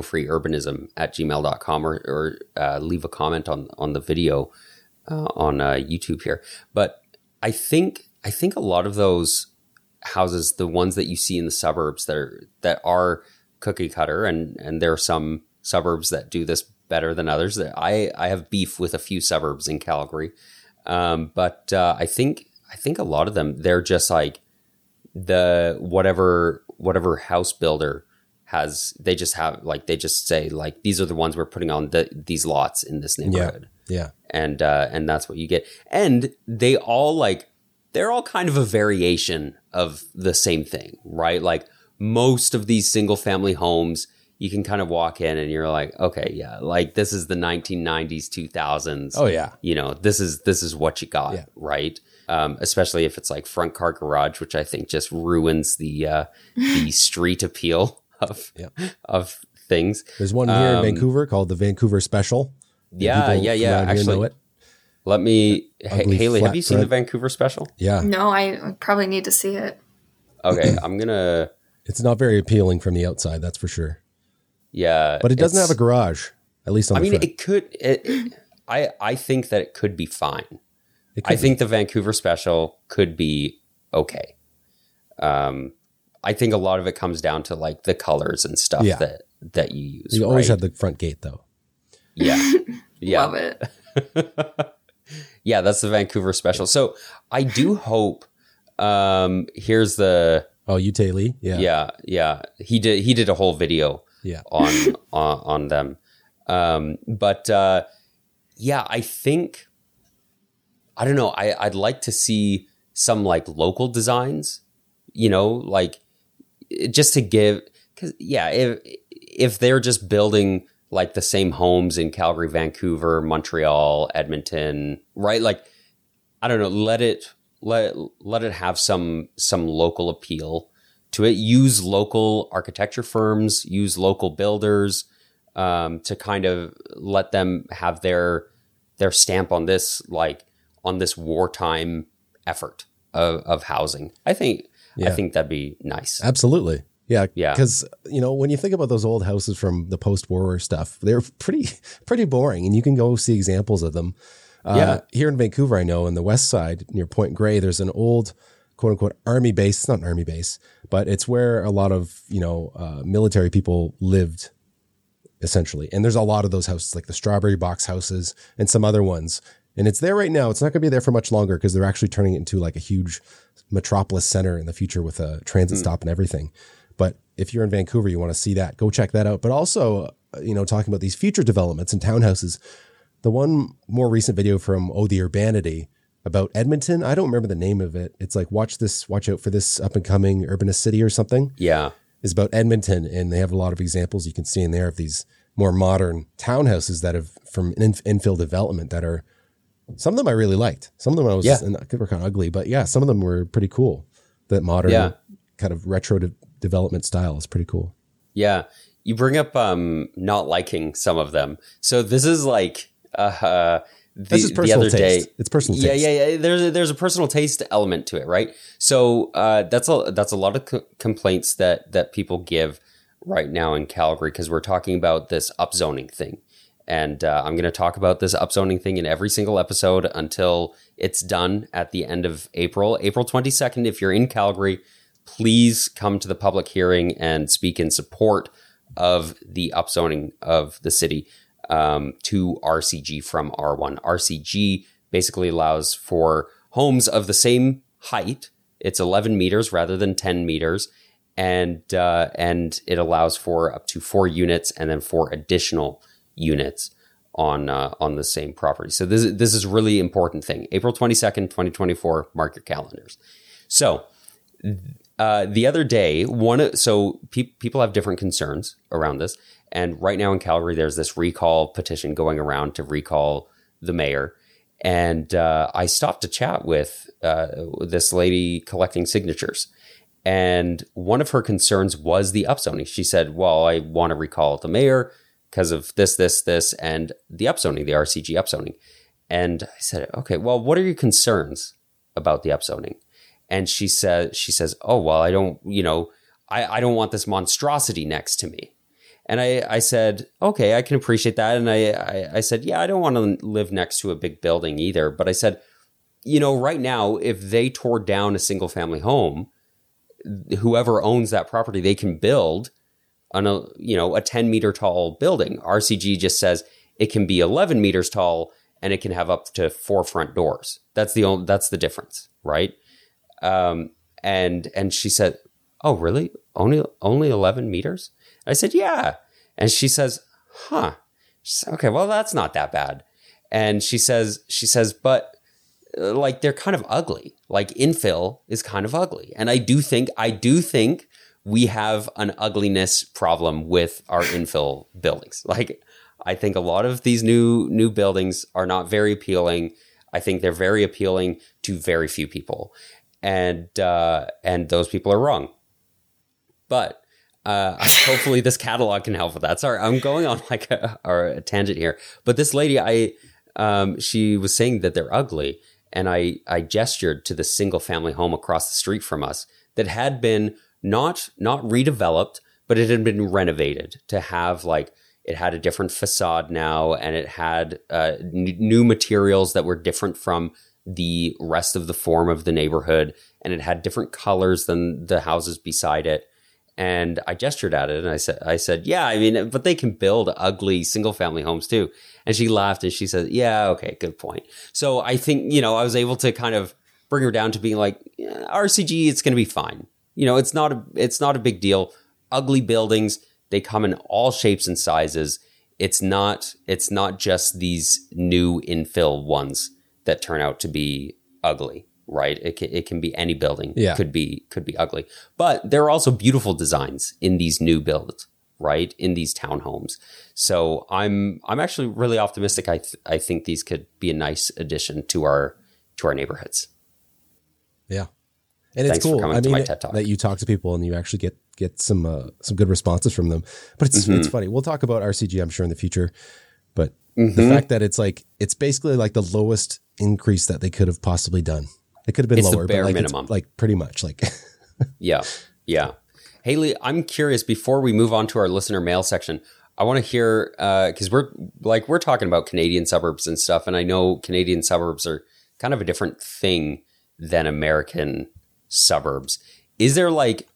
radiofreeurbanism@gmail.com or leave a comment on the video on YouTube here. But I think a lot of those houses, the ones that you see in the suburbs that are cookie cutter, and there are some suburbs that do this better than others. I have beef with a few suburbs in Calgary, but I think a lot of them, they're just the whatever house builder has, they just say these are the ones we're putting on these lots in this neighborhood. Yeah. And that's what you get. And they all they're all kind of a variation of the same thing, right? Most of these single family homes, you can kind of walk in and you're okay, yeah, this is the 1990s, 2000s. Oh yeah. This is what you got, right? Especially if it's front car garage, which I think just ruins the street appeal of things. There's one here in Vancouver called the Vancouver Special. Yeah. Actually, let me. Haley, have you seen the Vancouver Special? Yeah. No, I probably need to see it. Okay, I'm gonna. It's not very appealing from the outside, that's for sure. Yeah, but it doesn't have a garage, at least on the front. It could. I think that it could be fine. I think the Vancouver Special could be okay. I think a lot of it comes down to the colors and stuff that you use. You always have the front gate though. Yeah. Love it. Yeah, that's the Vancouver Special. So I do hope. Here's the. Oh, Yute Lee. Yeah. Yeah. He did a whole video. Yeah. on them. But I think. I don't know. I'd like to see some local designs, just to give, because if they're just building the same homes in Calgary, Vancouver, Montreal, Edmonton, right? I don't know. Let it let it have some local appeal to it. Use local architecture firms, use local builders, to kind of let them have their stamp on this, like on this wartime effort of housing. I think that'd be nice. Absolutely. Yeah. Yeah. Because, when you think about those old houses from the post-war stuff, they're pretty boring, and you can go see examples of them. Here in Vancouver, I know in the west side near Point Grey, there's an old quote unquote army base. It's not an army base, but it's where a lot of, military people lived essentially. And there's a lot of those houses, like the Strawberry Box houses and some other ones. And it's there right now. It's not going to be there for much longer because they're actually turning it into like a huge metropolis center in the future with a transit stop and everything. But if you're in Vancouver, you want to see that, go check that out. But also, talking about these future developments and townhouses, the one more recent video from the Urbanity about Edmonton, I don't remember the name of it. It's like, watch out for this up and coming urbanist city or something. Yeah. Is about Edmonton. And they have a lot of examples you can see in there of these more modern townhouses that have from infill development that are, some of them I really liked. Some of them were kind of ugly, but yeah, some of them were pretty cool. That modern kind of retro development style is pretty cool. Yeah. You bring up not liking some of them. So this is like this is personal taste. Day, it's personal taste. Yeah. There's a personal taste element to it, right? So that's a lot of complaints that people give right now in Calgary because we're talking about this upzoning thing. And I'm going to talk about this upzoning thing in every single episode until it's done at the end of April. April 22nd, if you're in Calgary, please come to the public hearing and speak in support of the upzoning of the city to RCG from R1. RCG basically allows for homes of the same height. It's 11 meters rather than 10 meters. And it allows for up to 4 units and then 4 additional units on the same property. So this is a really important thing. April 22nd, 2024, mark your calendars. So the other day, people have different concerns around this. And right now in Calgary, there's this recall petition going around to recall the mayor. And I stopped to chat with this lady collecting signatures. And one of her concerns was the upzoning. She said, well, I want to recall the mayor because of this, and the upzoning, the RCG upzoning. And I said, okay, well, what are your concerns about the upzoning? And she says, oh, well, I don't want this monstrosity next to me. And I said, okay, I can appreciate that. And I said, yeah, I don't want to live next to a big building either. But I said, right now, if they tore down a single family home, whoever owns that property, they can build a 10 meter tall building. RCG just says it can be 11 meters tall and it can have up to 4 front doors. That's the difference, right? And she said, oh, really? Only 11 meters? I said, yeah. And she says, huh. She said, okay, well, that's not that bad. And she says, but like they're kind of ugly. Like infill is kind of ugly. And I do think we have an ugliness problem with our infill buildings. Like I think a lot of these new buildings are not very appealing. I think they're very appealing to very few people. And those people are wrong. But hopefully this catalog can help with that. Sorry, I'm going on like a tangent here. But this lady, she was saying that they're ugly. And I gestured to the single family home across the street from us that had been not redeveloped, but it had been renovated to have like, it had a different facade now, and it had new materials that were different from the rest of the form of the neighborhood. And it had different colors than the houses beside it. And I gestured at it and I said, yeah, I mean, but they can build ugly single family homes too. And she laughed and she said, yeah, okay, good point. So I think, I was able to kind of bring her down to being like, yeah, RCG, it's going to be fine. It's not a big deal. Ugly buildings, they come in all shapes and sizes. It's not just these new infill ones that turn out to be ugly. Right. It can be any building. Yeah. Could be ugly. But there are also beautiful designs in these new builds, right? In these townhomes. So I'm actually really optimistic. I think these could be a nice addition to our neighborhoods. Yeah. And Thanks it's for cool. coming to my TED Talk. That you talk to people and you actually get some good responses from them. But it's funny. We'll talk about RCG, I'm sure, in the future. But the fact that it's basically like the lowest increase that they could have possibly done. It could have been lower, the bare but minimum. like pretty much like. Yeah. Haley, I'm curious, before we move on to our listener mail section, I want to hear, because we're talking about Canadian suburbs and stuff, and I know Canadian suburbs are kind of a different thing than American suburbs. Is there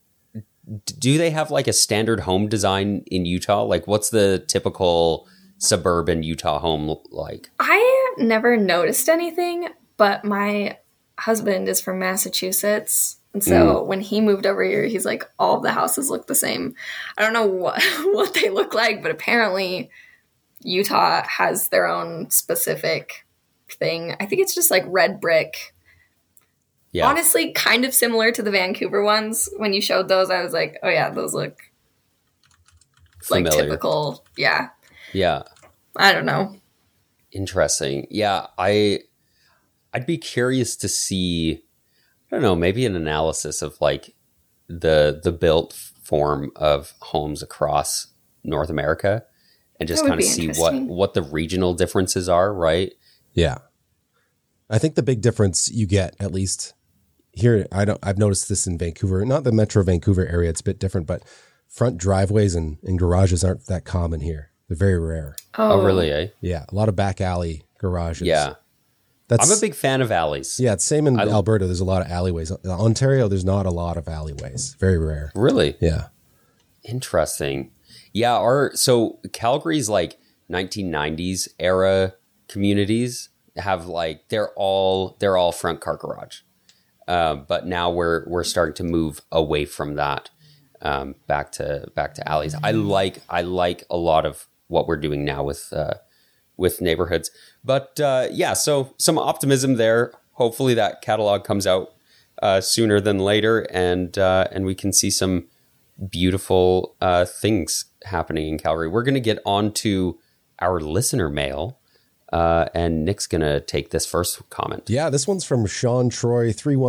do they have like a standard home design in Utah? Like, what's the typical suburban Utah home like? I never noticed anything, but my husband is from Massachusetts. And so when he moved over here, he's like, all of the houses look the same. I don't know what they look like, but apparently Utah has their own specific thing. I think it's just like red brick. Yeah. Honestly, kind of similar to the Vancouver ones. When you showed those, I was like, oh yeah, those look Familiar. like typical. Yeah. Yeah. I don't know. Interesting. Yeah. I'd be curious to see, I don't know, maybe an analysis of like the built form of homes across North America and just kind of see what the regional differences are, right? Yeah. I think the big difference you get, at least here, I've noticed this in Vancouver, not the Metro Vancouver area, it's a bit different, but front driveways and garages aren't that common here. They're very rare. Oh, really, eh? Yeah. A lot of back alley garages. Yeah. I'm a big fan of alleys. Yeah, it's same in Alberta. There's a lot of alleyways. In Ontario, there's not a lot of alleyways. Very rare. Really? Yeah. Interesting. Yeah, so Calgary's like 1990s era communities have like they're all front car garage. But now we're starting to move away from that back to alleys. I like a lot of what we're doing now with neighborhoods. But so some optimism there. Hopefully that catalog comes out sooner than later, and we can see some beautiful things happening in Calgary. We're going to get on to our listener mail, and Nick's going to take this first comment. Yeah, this one's from Sean Troy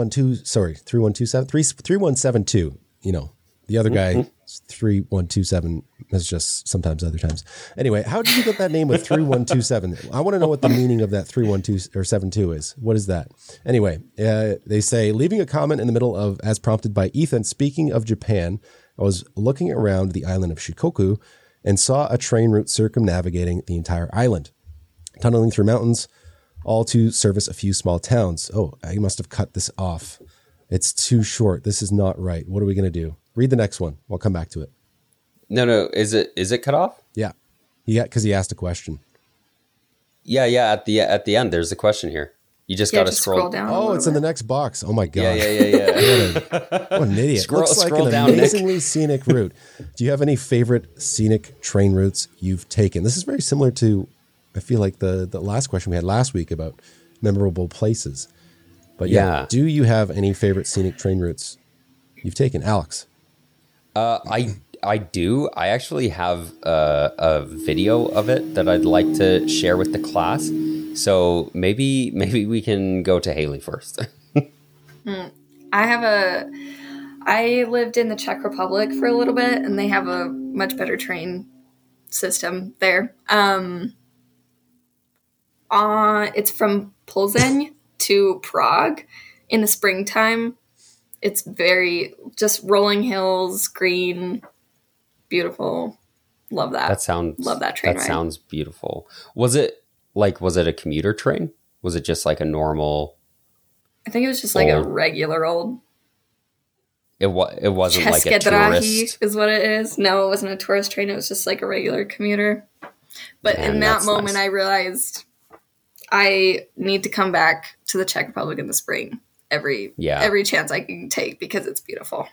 3172. You know, the other guy 3127 is just sometimes other times. Anyway, how did you get that name with 3127? I want to know what the meaning of that 312 or 72 is. What is that? Anyway, they say, leaving a comment in the middle of, as prompted by Ethan, speaking of Japan, I was looking around the island of Shikoku and saw a train route circumnavigating the entire island, tunneling through mountains, all to service a few small towns. Oh, I must have cut this off. It's too short. This is not right. What are we going to do? Read the next one. We'll come back to it. No. Is it cut off? Yeah. Because he asked a question. Yeah. At the end, there's a question here. You just got to scroll down. Oh, it's in the next box. Oh my God. Yeah. What an idiot. Scroll like an down, amazingly scenic route. Do you have any favorite scenic train routes you've taken? This is very similar to, I feel like the last question we had last week about memorable places. But yeah, do you have any favorite scenic train routes you've taken, Alex? I do. I actually have a video of it that I'd like to share with the class. So maybe we can go to Haley first. I lived in the Czech Republic for a little bit, and they have a much better train system there. It's from Plzeň to Prague in the springtime. It's very just rolling hills, green, beautiful. Love that. Love that train ride. That sounds beautiful. Was it a commuter train? Was it just like a normal? I think it was just like a regular old. It wasn't like a tourist. Is what it is. No, it wasn't a tourist train. It was just like a regular commuter. But in that moment, nice. I realized I need to come back to the Czech Republic in the spring every chance I can take because it's beautiful.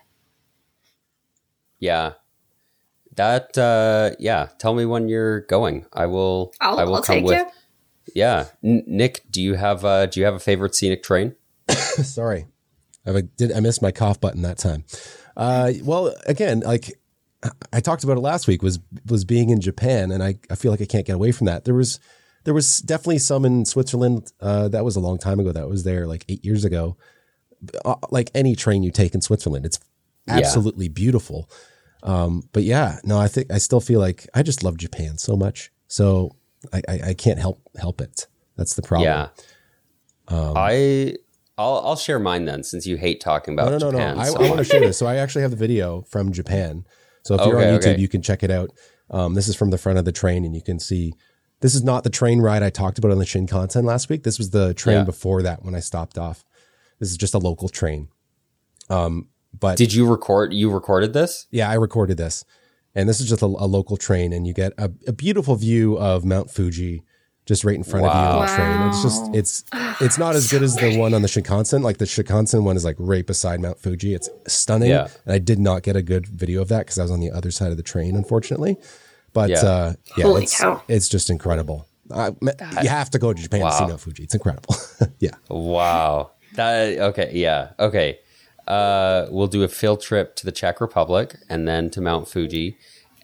Yeah. That tell me when you're going. I will I'll come take with you. Yeah. Nick, do you have a favorite scenic train? Sorry. I missed my cough button that time. Well, again, like I talked about it last week was being in Japan, and I feel like I can't get away from that. There was definitely some in Switzerland. That was a long time ago. That was there like 8 years ago. like any train you take in Switzerland. It's absolutely beautiful. But yeah, no, I think I still feel like I just love Japan so much. So I can't help it. That's the problem. Yeah. I'll share mine then, since you hate talking about Japan. I want to share this. So I actually have the video from Japan. So if you're on YouTube, you can check it out. This is from the front of the train, and you can see this is not the train ride I talked about on the Shinkansen last week. This was the train before that when I stopped off. This is just a local train. But did you record? You recorded this? Yeah, I recorded this, and this is just a local train, and you get a beautiful view of Mount Fuji just right in front of you on the train. It's not as good as the one on the Shinkansen. Like the Shinkansen one is like right beside Mount Fuji. It's stunning. Yeah. And I did not get a good video of that because I was on the other side of the train, unfortunately. But it's just incredible. You have to go to Japan to see Mount Fuji. It's incredible. Yeah. Wow. Okay. We'll do a field trip to the Czech Republic and then to Mount Fuji.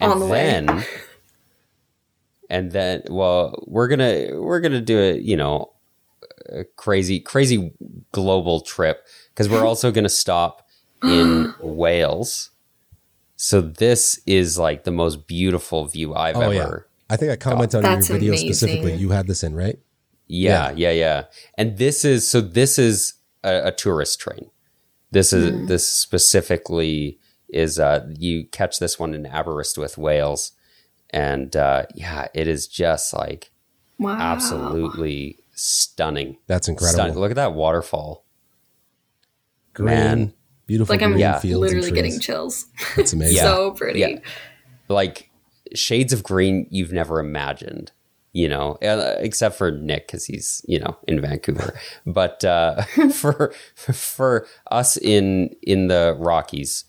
And then, well, we're gonna do a crazy global trip, because we're also gonna stop in Wales. So this is like the most beautiful view I've ever. Yeah. I think I commented on your video specifically. You had this in, right? Yeah. And this is a tourist train. This specifically is you catch this one in Aberystwyth, Wales. And it is just like absolutely stunning. That's incredible. Stunning. Look at that waterfall. Green, beautiful. Like I'm fields literally getting chills. That's amazing. So pretty. Yeah. Like shades of green you've never imagined, except for Nick, because he's, in Vancouver. But for us in the Rockies,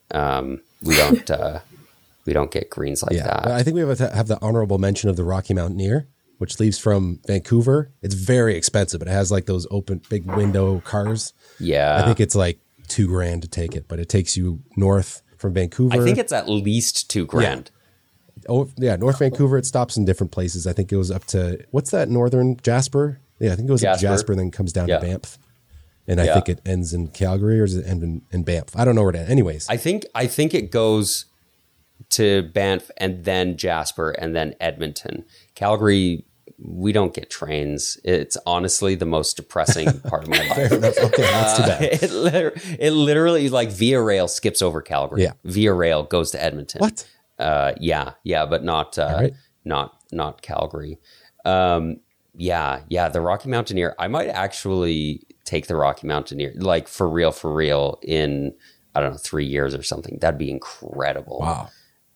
we don't get greens like that. I think we have the honorable mention of the Rocky Mountaineer, which leaves from Vancouver. It's very expensive, but it has like those open big window cars. Yeah. I think it's like $2,000 to take it, but it takes you north from Vancouver. I think it's at least $2,000. Yeah. North Vancouver. It stops in different places. I think it goes up to, what's that, northern Jasper? Yeah, I think it goes up to Jasper and then comes down to Banff. And I think it ends in Calgary, or does it end in Banff? I don't know where it ends. Anyways. I think it goes to Banff and then Jasper and then Edmonton. Calgary, we don't get trains. It's honestly the most depressing part of my life. Fair enough. Okay, that's too bad. It literally, like, Via Rail skips over Calgary. Yeah. Via Rail goes to Edmonton. What? But not not Calgary. The Rocky Mountaineer. I might actually take the Rocky Mountaineer, like for real in, I don't know, 3 years or something. That'd be incredible. Wow.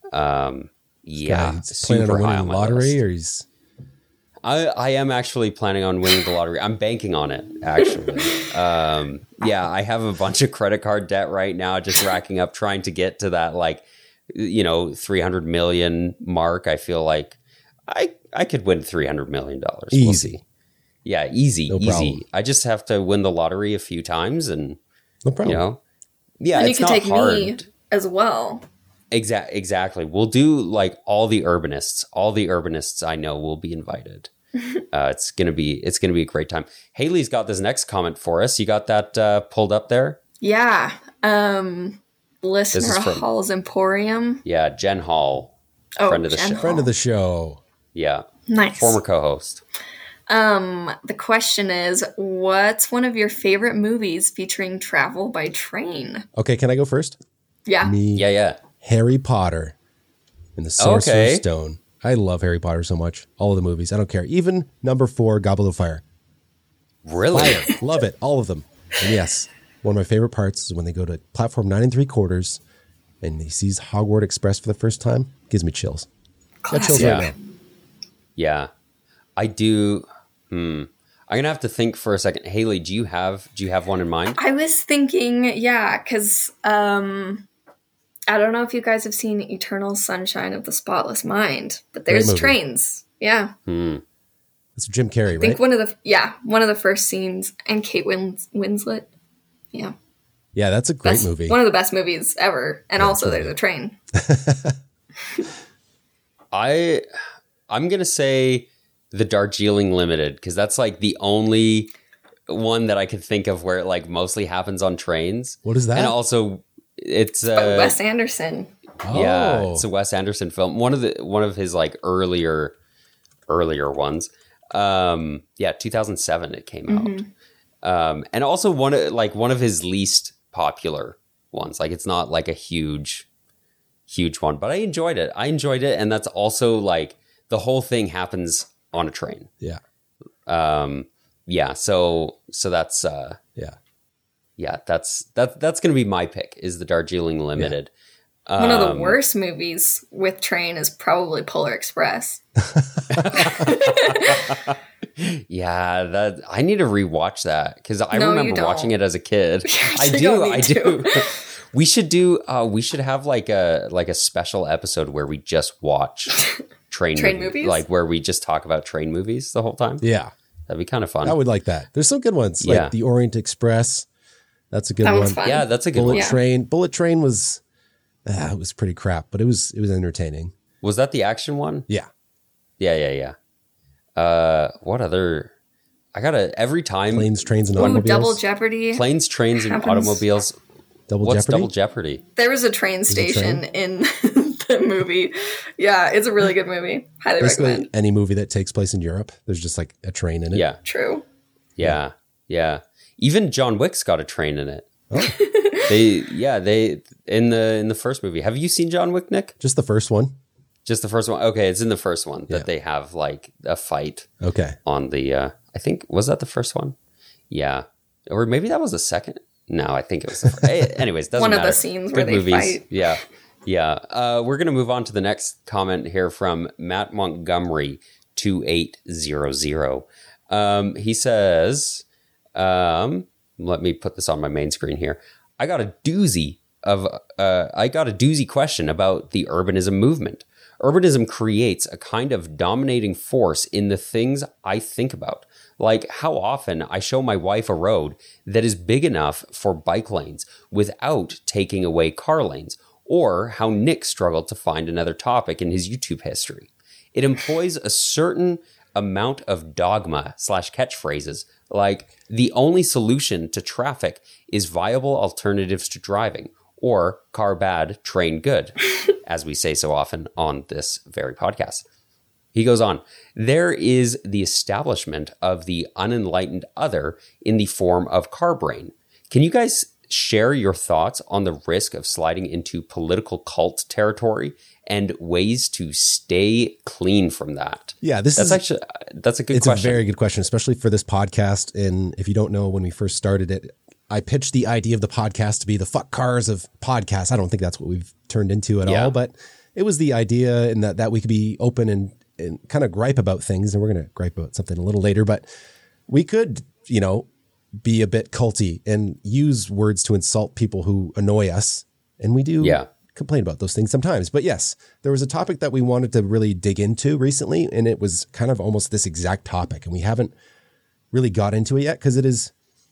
He's planning on winning the lottery, or he's. I am actually planning on winning the lottery. I'm banking on it, actually. I have a bunch of credit card debt right now, just racking up, trying to get to that 300 million mark. I feel like I could win $300 million. Easy. We'll see. Yeah, easy. Problem. I just have to win the lottery a few times, and no problem. And you can take me as well. Exactly. We'll do like all the urbanists I know will be invited. It's gonna be a great time. Haley's got this next comment for us. You got that pulled up there? Yeah. Listener Hall's Emporium. Yeah, Jen Hall. Friend of the show. Friend of the show. Yeah. Nice. Former co-host. The question is, what's one of your favorite movies featuring travel by train? Okay, can I go first? Yeah. Yeah. Harry Potter and the Sorcerer's Stone. I love Harry Potter so much. All of the movies. I don't care. Even number 4, Goblet of Fire. Really? Fire. Love it. All of them. And yes, one of my favorite parts is when they go to platform 9 3/4 and he sees Hogwarts Express for the first time. Gives me chills. Got chills right now. Yeah. I do. I'm going to have to think for a second. Haley, do you have one in mind? I was thinking, because I don't know if you guys have seen Eternal Sunshine of the Spotless Mind, but there's trains. Yeah. It's Jim Carrey, right? I think one of the first scenes, and Kate Winslet. Yeah. Yeah, that's a great movie. One of the best movies ever. And also there's a train. I'm going to say the Darjeeling Limited, because that's like the only one that I could think of where it like mostly happens on trains. What is that? And also, it's Wes Anderson. yeah, Oh. it's a Wes Anderson film. One of his like earlier ones. 2007 it came out. And also one of his least popular ones. Like it's not like a huge one, but I enjoyed it. And that's also like the whole thing happens on a train. Yeah. So that's that's going to be my pick is the Darjeeling Limited. One of the worst movies with train is probably Polar Express. Yeah, that I need to rewatch that because I No, you remember don't. watching it as a kid. I actually do. don't I need do. to. We should have like a special episode where we just watch train movies? like where we just talk about train movies the whole time. Yeah. That'd be kind of fun. I would like that. There's some good ones, Yeah. like the Orient Express. That's a good That one. one's fun. Yeah, that's a good Bullet one. Yeah. Train. Bullet Train was it was pretty crap, but it was entertaining. Was that the action one? Yeah. Yeah. What other? I gotta every time Planes, Trains, and Ooh, Automobiles. Double Jeopardy. planes, trains, and Happens. automobiles. Double What's Jeopardy. Double Jeopardy? There was a train station in the movie. Yeah, it's a really good movie. Highly Basically, recommend. any movie that takes place in Europe, there's just like a train in it. Yeah, True. yeah. Even John Wick's got a train in it. Oh. They in the first movie. Have you seen John Wick, Nick? Just the first one. Just the first one. Okay, it's in the first one that Yeah. they have like a fight Okay. on the. I think was that the first one? Yeah, or maybe that was the second. No, I think it was the first. Anyways, doesn't One of the matter. scenes Good where they fight. Yeah. We're gonna move on to the next comment here from Matt Montgomery 2800. He says, let me put this on my main screen here. I got a doozy question about the urbanism movement. Urbanism creates a kind of dominating force in the things I think about. Like how often I show my wife a road that is big enough for bike lanes without taking away car lanes, or how Nick struggled to find another topic in his YouTube history. It employs a certain amount of dogma / catchphrases, like the only solution to traffic is viable alternatives to driving, or car bad, train good, as we say so often on this very podcast. He goes on, there is the establishment of the unenlightened other in the form of car brain. Can you guys share your thoughts on the risk of sliding into political cult territory and ways to stay clean from that? Yeah, That's a good It's question. a very good question, especially for this podcast. And if you don't know, when we first started it, I pitched the idea of the podcast to be the fuck cars of podcasts. I don't think that's what we've turned into at Yeah. all, but it was the idea in that we could be open and kind of gripe about things. And we're going to gripe about something a little later, but we could, be a bit culty and use words to insult people who annoy us. And we do complain about those things sometimes. But yes, there was a topic that we wanted to really dig into recently, and it was kind of almost this exact topic. And we haven't really got into it yet because there's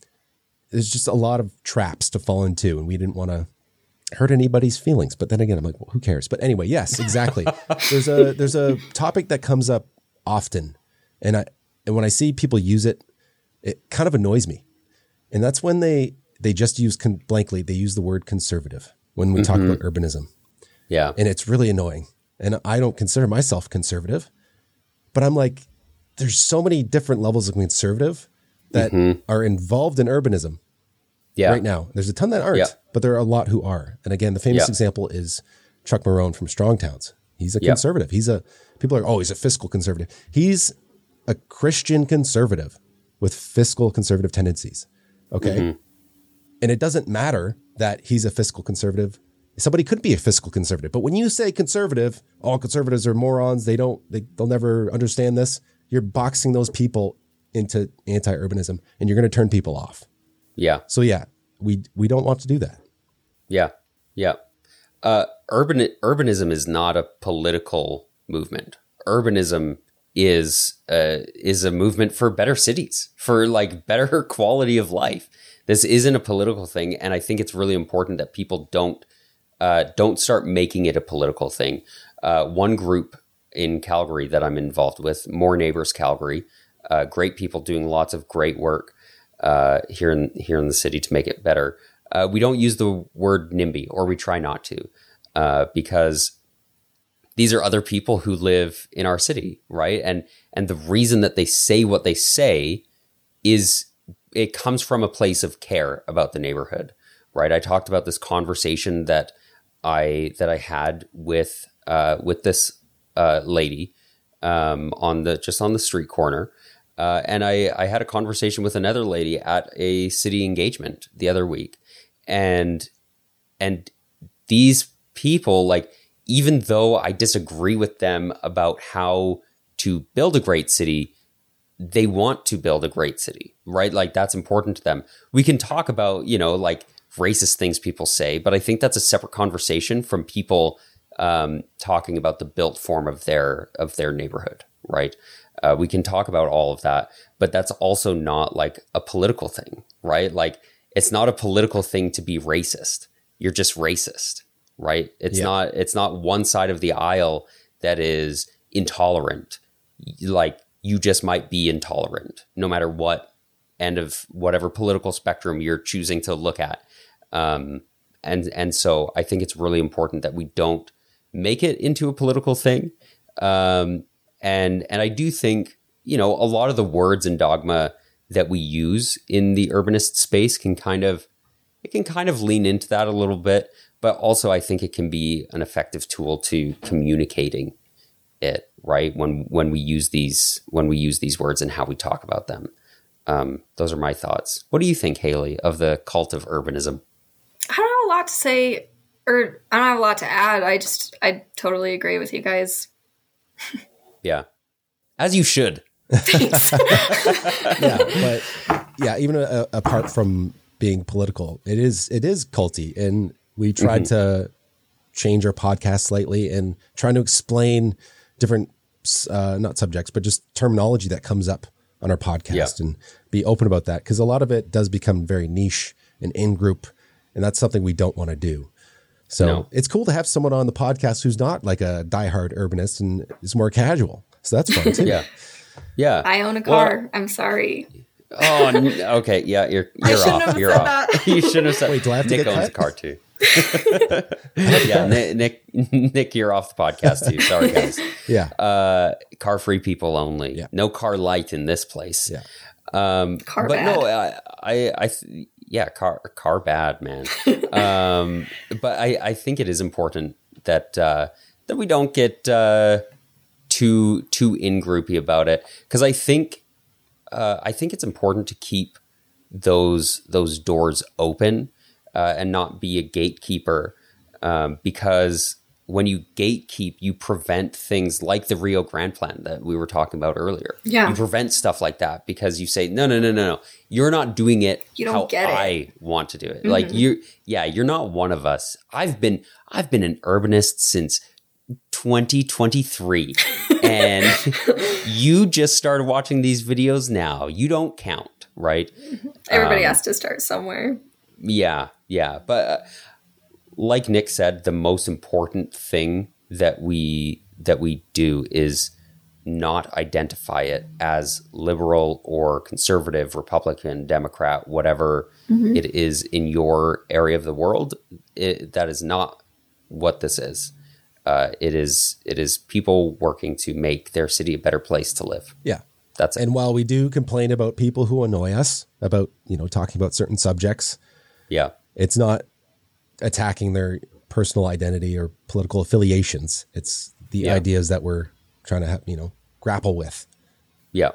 just a lot of traps to fall into, and we didn't want to hurt anybody's feelings. But then again, I'm like, well, who cares? But anyway, yes, exactly. There's a topic that comes up often, and when I see people use it, it kind of annoys me. And that's when they just use blankly, they use the word conservative when we talk about urbanism. Yeah. And it's really annoying. And I don't consider myself conservative, but I'm like, there's so many different levels of conservative that are involved in urbanism right now. There's a ton that aren't, but there are a lot who are. And again, the famous example is Chuck Marohn from Strong Towns. He's a conservative. People are, he's a fiscal conservative. He's a Christian conservative with fiscal conservative tendencies. Okay. And it doesn't matter that he's a fiscal conservative. Somebody could be a fiscal conservative, but when you say conservative, all conservatives are morons. They'll never understand this. You're boxing those people into anti-urbanism, and you're going to turn people off. Yeah. So yeah, we don't want to do that. Yeah. Yeah. Urbanism is not a political movement. Urbanism is a movement for better cities, for like better quality of life. This isn't a political thing, and I think it's really important that people don't start making it a political thing. One group in Calgary that I'm involved with, More Neighbors Calgary, great people doing lots of great work. here in the city to make it better. We don't use the word NIMBY, or we try not to, because these are other people who live in our city, right? And the reason that they say what they say is it comes from a place of care about the neighborhood, right? I talked about this conversation that I had with this lady on the street corner, and I had a conversation with another lady at a city engagement the other week, and these people, like, even though I disagree with them about how to build a great city, they want to build a great city, right? Like, that's important to them. We can talk about, like, racist things people say, but I think that's a separate conversation from people talking about the built form of their neighborhood, right? We can talk about all of that, but that's also not like a political thing, right? Like, it's not a political thing to be racist. You're just racist, right? It's not one side of the aisle that is intolerant. Like, you just might be intolerant no matter what end of whatever political spectrum you're choosing to look at. And so I think it's really important that we don't make it into a political thing. And I do think, a lot of the words and dogma that we use in the urbanist space can kind of lean into that a little bit, but also I think it can be an effective tool to communicating it, right? When we use these words and how we talk about them. Those are my thoughts. What do you think, Haley, of the cult of urbanism? I don't have a lot to say, or I don't have a lot to add. I totally agree with you guys. Yeah. As you should. Thanks. Even apart from being political, it is culty, and we tried to change our podcast slightly and trying to explain different, not subjects, but just terminology that comes up on our podcast and be open about that. Cause a lot of it does become very niche and in group, and that's something we don't want to do. So it's cool to have someone on the podcast who's not like a diehard urbanist and is more casual. So that's fun too. Yeah. I own a car. I'm sorry. Oh, okay. Yeah, you're off. You're off. That. You shouldn't have said. Wait, do I have to Nick get owns cut? a car too. Yeah, Nick, you're off the podcast too. Sorry, guys. Yeah. Car free people only. Yeah. No car light in this place. Yeah. Car but bad. No, car bad, man. But I think it is important that we don't get too in groupy about it, because I think it's important to keep those doors open and not be a gatekeeper, because when you gatekeep, you prevent things like the Rio Grande plan that we were talking about earlier. Yeah. You prevent stuff like that because you say, no. You're not doing it how I want to do it. Mm-hmm. Like you're not one of us. I've been an urbanist since 2023 and you just started watching these videos now. You don't count, right? Everybody has to start somewhere. Yeah. But like Nick said, the most important thing that we do is not identify it as liberal or conservative, Republican, Democrat, whatever it is in your area of the world. That is not what this is. It is people working to make their city a better place to live. Yeah. That's it. And while we do complain about people who annoy us about, talking about certain subjects, it's not attacking their personal identity or political affiliations. It's the ideas that we're trying to grapple with. Yeah.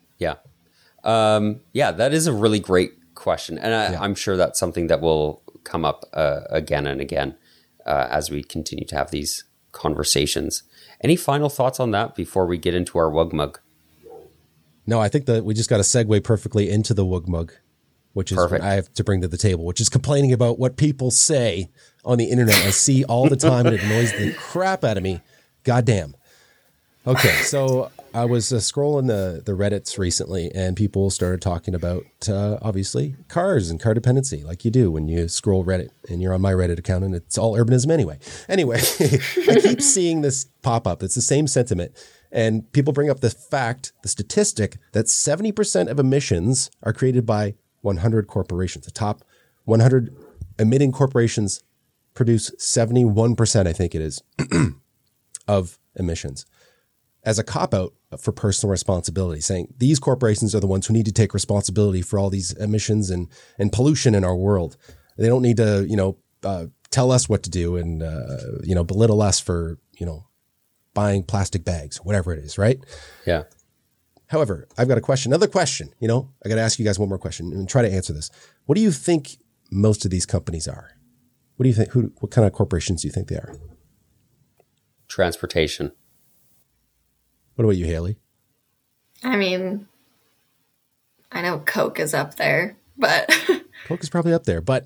That is a really great question. And I'm sure that's something that will come up again and again as we continue to have these conversations. Any final thoughts on that before we get into our Wugmug? No, I think that we just got to segue perfectly into the Wugmug, which is what I have to bring to the table, which is complaining about what people say on the internet. I see all the time and it annoys the crap out of me. Goddamn. Okay, so I was scrolling the Reddits recently and people started talking about, obviously, cars and car dependency, like you do when you scroll Reddit, and you're on my Reddit account and it's all urbanism anyway. Anyway, I keep seeing this pop up. It's the same sentiment. And people bring up the statistic that 70% of emissions are created by 100 corporations. The top 100 emitting corporations produce 71%, I think it is, of emissions. As a cop-out for personal responsibility, saying these corporations are the ones who need to take responsibility for all these emissions and pollution in our world. They don't need to, tell us what to do and, belittle us for, buying plastic bags, whatever it is, right? Yeah. However, I've got a question, another question, I got to ask you guys one more question and try to answer this. What do you think most of these companies are? What do you think? What kind of corporations do you think they are? Transportation. What about you, Haley? I mean, I know Coke is up there, but Coke is probably up there, but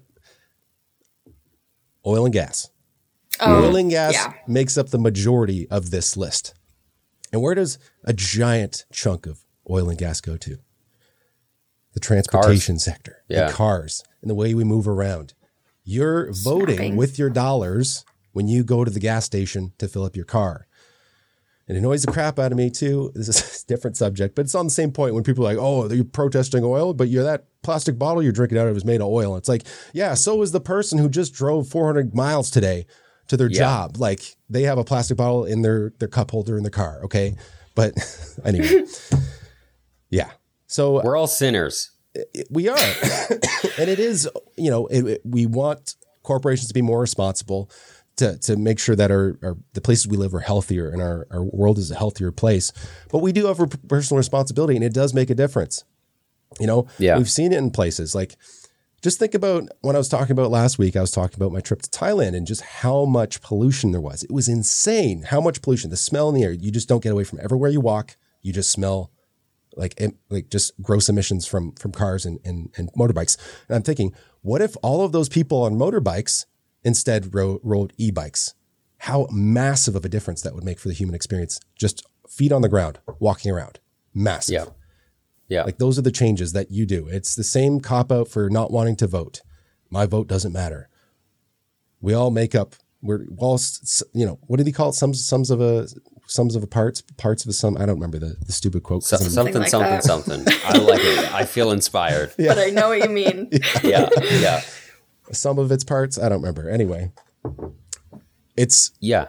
oil and gas. Oh, Oil and gas yeah. makes up the majority of this list. And where does a giant chunk of oil and gas go to? The transportation sector, Yeah. the cars, and the way we move around. You're voting Shopping. with your dollars when you go to the gas station to fill up your car. And it annoys the crap out of me too. This is a different subject, but it's on the same point when people are like, oh, you're protesting oil, but that plastic bottle you're drinking out of is made of oil. And it's like, yeah, so is the person who just drove 400 miles today to their job. Like they have a plastic bottle in their cup holder in the car. Okay. But anyway, yeah. So We're all sinners. we are. And it is, we want corporations to be more responsible, to make sure that the places we live are healthier and our world is a healthier place. But we do have a personal responsibility, and it does make a difference. Yeah. We've seen it in places like, just think about when I was talking about last week, I was talking about my trip to Thailand and just how much pollution there was. It was insane how much pollution, the smell in the air. You just don't get away from it. Everywhere you walk, you just smell like just gross emissions from cars and motorbikes. And I'm thinking, what if all of those people on motorbikes instead rode e-bikes? How massive of a difference that would make for the human experience. Just feet on the ground, walking around. Massive. Yeah. Yeah. Like those are the changes that you do. It's the same cop-out for not wanting to vote. My vote doesn't matter. We all make up. We're all, what did he call it? Sums of a parts of a sum. I don't remember the stupid quote. Something. like that. I like it. I feel inspired. But I know what you mean. Yeah. Yeah. Sum of its parts. I don't remember. Anyway, it's Yeah.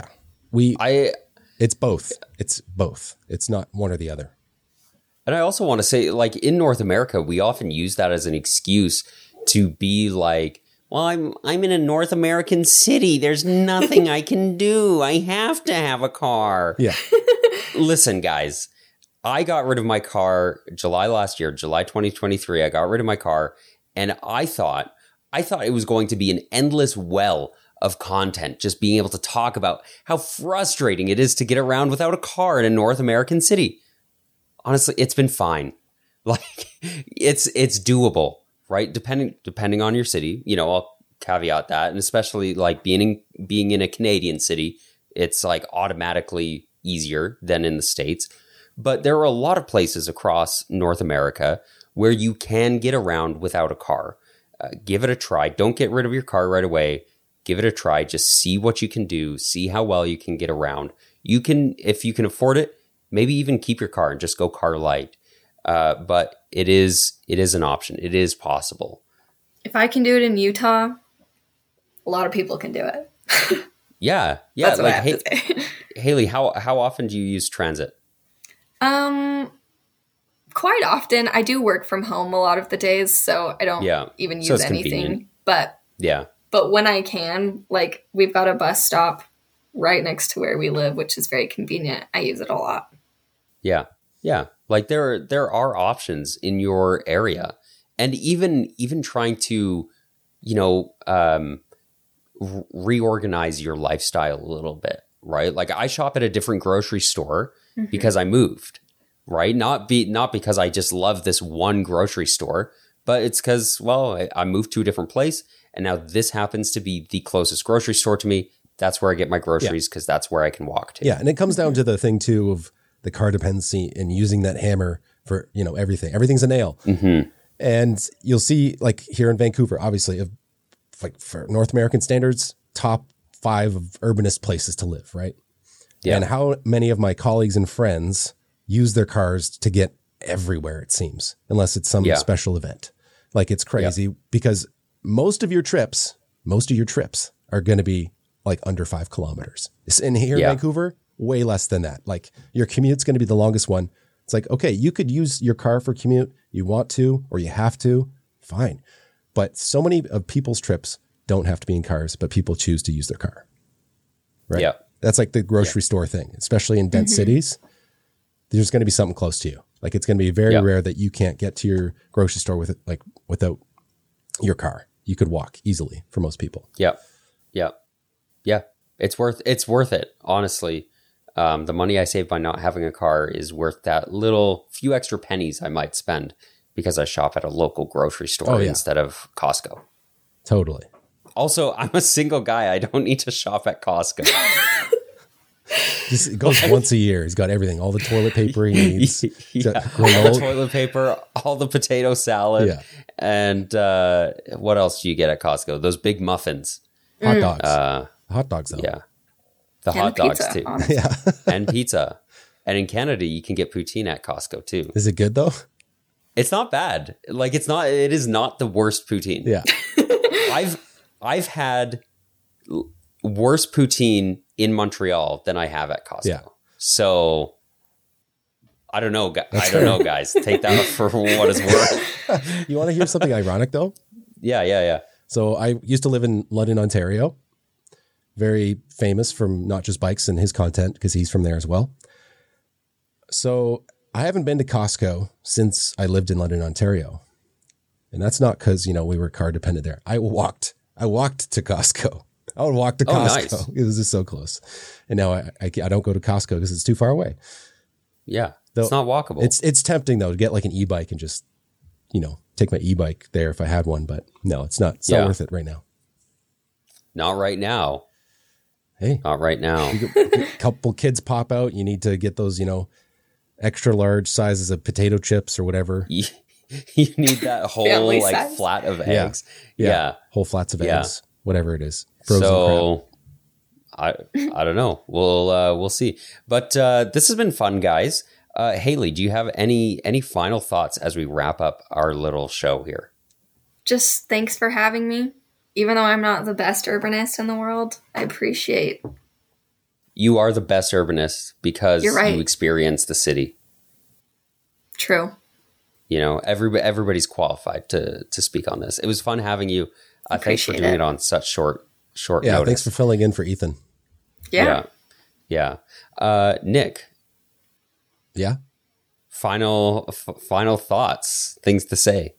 it's both. It's both. It's not one or the other. And I also want to say, like, in North America, we often use that as an excuse to be like, well, I'm in a North American city. There's nothing I can do. I have to have a car. Yeah. Listen, guys, I got rid of my car July 2023. I got rid of my car, and I thought it was going to be an endless well of content, just being able to talk about how frustrating it is to get around without a car in a North American city. Honestly, it's been fine. Like it's doable, right? Depending on your city, I'll caveat that. And especially like being in a Canadian city, it's like automatically easier than in the States. But there are a lot of places across North America where you can get around without a car. Give it a try. Don't get rid of your car right away. Give it a try. Just see what you can do. See how well you can get around. If you can afford it, maybe even keep your car and just go car light. But it is an option. It is possible. If I can do it in Utah, a lot of people can do it. Yeah. That's what I have to say. Haley, how often do you use transit? Quite often. I do work from home a lot of the days, so I don't even So use it's anything. convenient. But Yeah. when I can, like we've got a bus stop right next to where we live, which is very convenient. I use it a lot. Yeah. Yeah. Like there are options in your area. And even trying to, reorganize your lifestyle a little bit, right? Like I shop at a different grocery store because I moved, right? Not because I just love this one grocery store, but it's because, I moved to a different place and now this happens to be the closest grocery store to me. That's where I get my groceries because that's where I can walk to. Yeah. And it comes down to the thing too of the car dependency and using that hammer for, everything. Everything's a nail. Mm-hmm. And you'll see like here in Vancouver, obviously, like for North American standards, top 5 of urbanist places to live, right? Yeah. And how many of my colleagues and friends use their cars to get everywhere, it seems, unless it's some special event. Like it's crazy because most of your trips are going to be like under 5 kilometers. In here in Vancouver, way less than that. Like your commute's going to be the longest one. It's like, okay, you could use your car for commute. You want to, or you have to, fine. But so many of people's trips don't have to be in cars, but people choose to use their car. Right? Yeah. That's like the grocery store thing, especially in dense cities. There's going to be something close to you. Like it's going to be very rare that you can't get to your grocery store without your car. You could walk easily for most people. Yeah. It's worth it. Honestly, the money I save by not having a car is worth that little few extra pennies I might spend because I shop at a local grocery store instead of Costco. Totally. Also, I'm a single guy. I don't need to shop at Costco. He goes once a year. He's got everything, all the toilet paper he needs. All the toilet paper, all the potato salad, and what else do you get at Costco? Those big muffins. Hot dogs. Hot dogs, though. Yeah. The hot dogs, too. Yeah. And pizza. And in Canada, you can get poutine at Costco, too. Is it good, though? It's not bad. Like, it is not the worst poutine. Yeah. I've had worse poutine in Montreal than I have at Costco. Yeah. So I don't know. Guys. Take that for what it's worth. You want to hear something ironic, though? Yeah. So I used to live in London, Ontario. Very famous from not just bikes and his content because he's from there as well. So I haven't been to Costco since I lived in London, Ontario. And that's not because, we were car dependent there. I walked to Costco. I would walk to Costco. Nice. It was just so close. And now I don't go to Costco because it's too far away. Yeah. It's not walkable. It's tempting though to get like an e-bike and just, take my e-bike there if I had one, but no, it's not worth it right now. Not right now. Hey, not right now. A couple kids pop out. You need to get those, extra large sizes of potato chips or whatever. You need that whole flat of eggs. Yeah. Whole flats of eggs, whatever it is. Frozen crab. I don't know. We'll see. But this has been fun, guys. Haley, do you have any final thoughts as we wrap up our little show here? Just thanks for having me. Even though I'm not the best urbanist in the world, I appreciate. You are the best urbanist because you experience the city. True. Everybody's qualified to speak on this. It was fun having you. Thanks for doing it on such short notice. Yeah, thanks for filling in for Ethan. Yeah. Nick. Yeah. Final thoughts, things to say.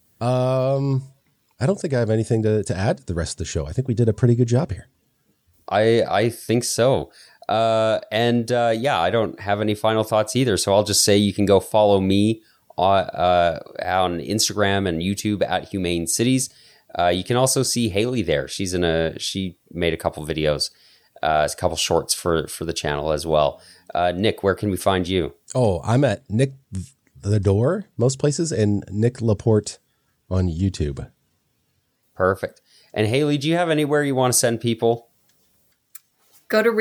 I don't think I have anything to add to the rest of the show. I think we did a pretty good job here. I think so. I don't have any final thoughts either. So I'll just say you can go follow me on Instagram and YouTube at Humane Cities. You can also see Haley there. She made a couple videos, a couple shorts for the channel as well. Nick, where can we find you? Oh, I'm at Nick the Door, most places, and Nick Laporte on YouTube. Perfect. And Haley, do you have anywhere you want to send people? Go to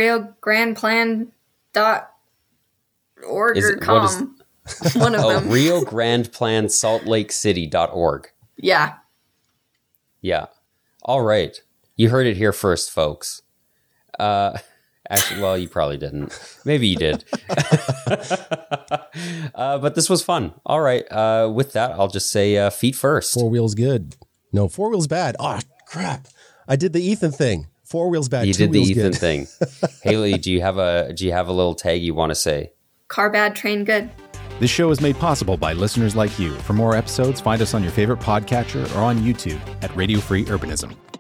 riograndeplan.org or com. One of them. riograndeplansaltlakecity.org. Yeah. Yeah. All right. You heard it here first, folks. Actually, well, you probably didn't. Maybe you did. But this was fun. All right. With that, I'll just say feet first. 4 wheels good. No, 4 wheels bad. Oh, crap. I did the Ethan thing. 4 wheels bad. You 2 did the wheels Ethan good. thing. Haley, do you have a little tag you want to say? Car bad, train good. This show is made possible by listeners like you. For more episodes, find us on your favorite podcatcher or on YouTube at Radio Free Urbanism.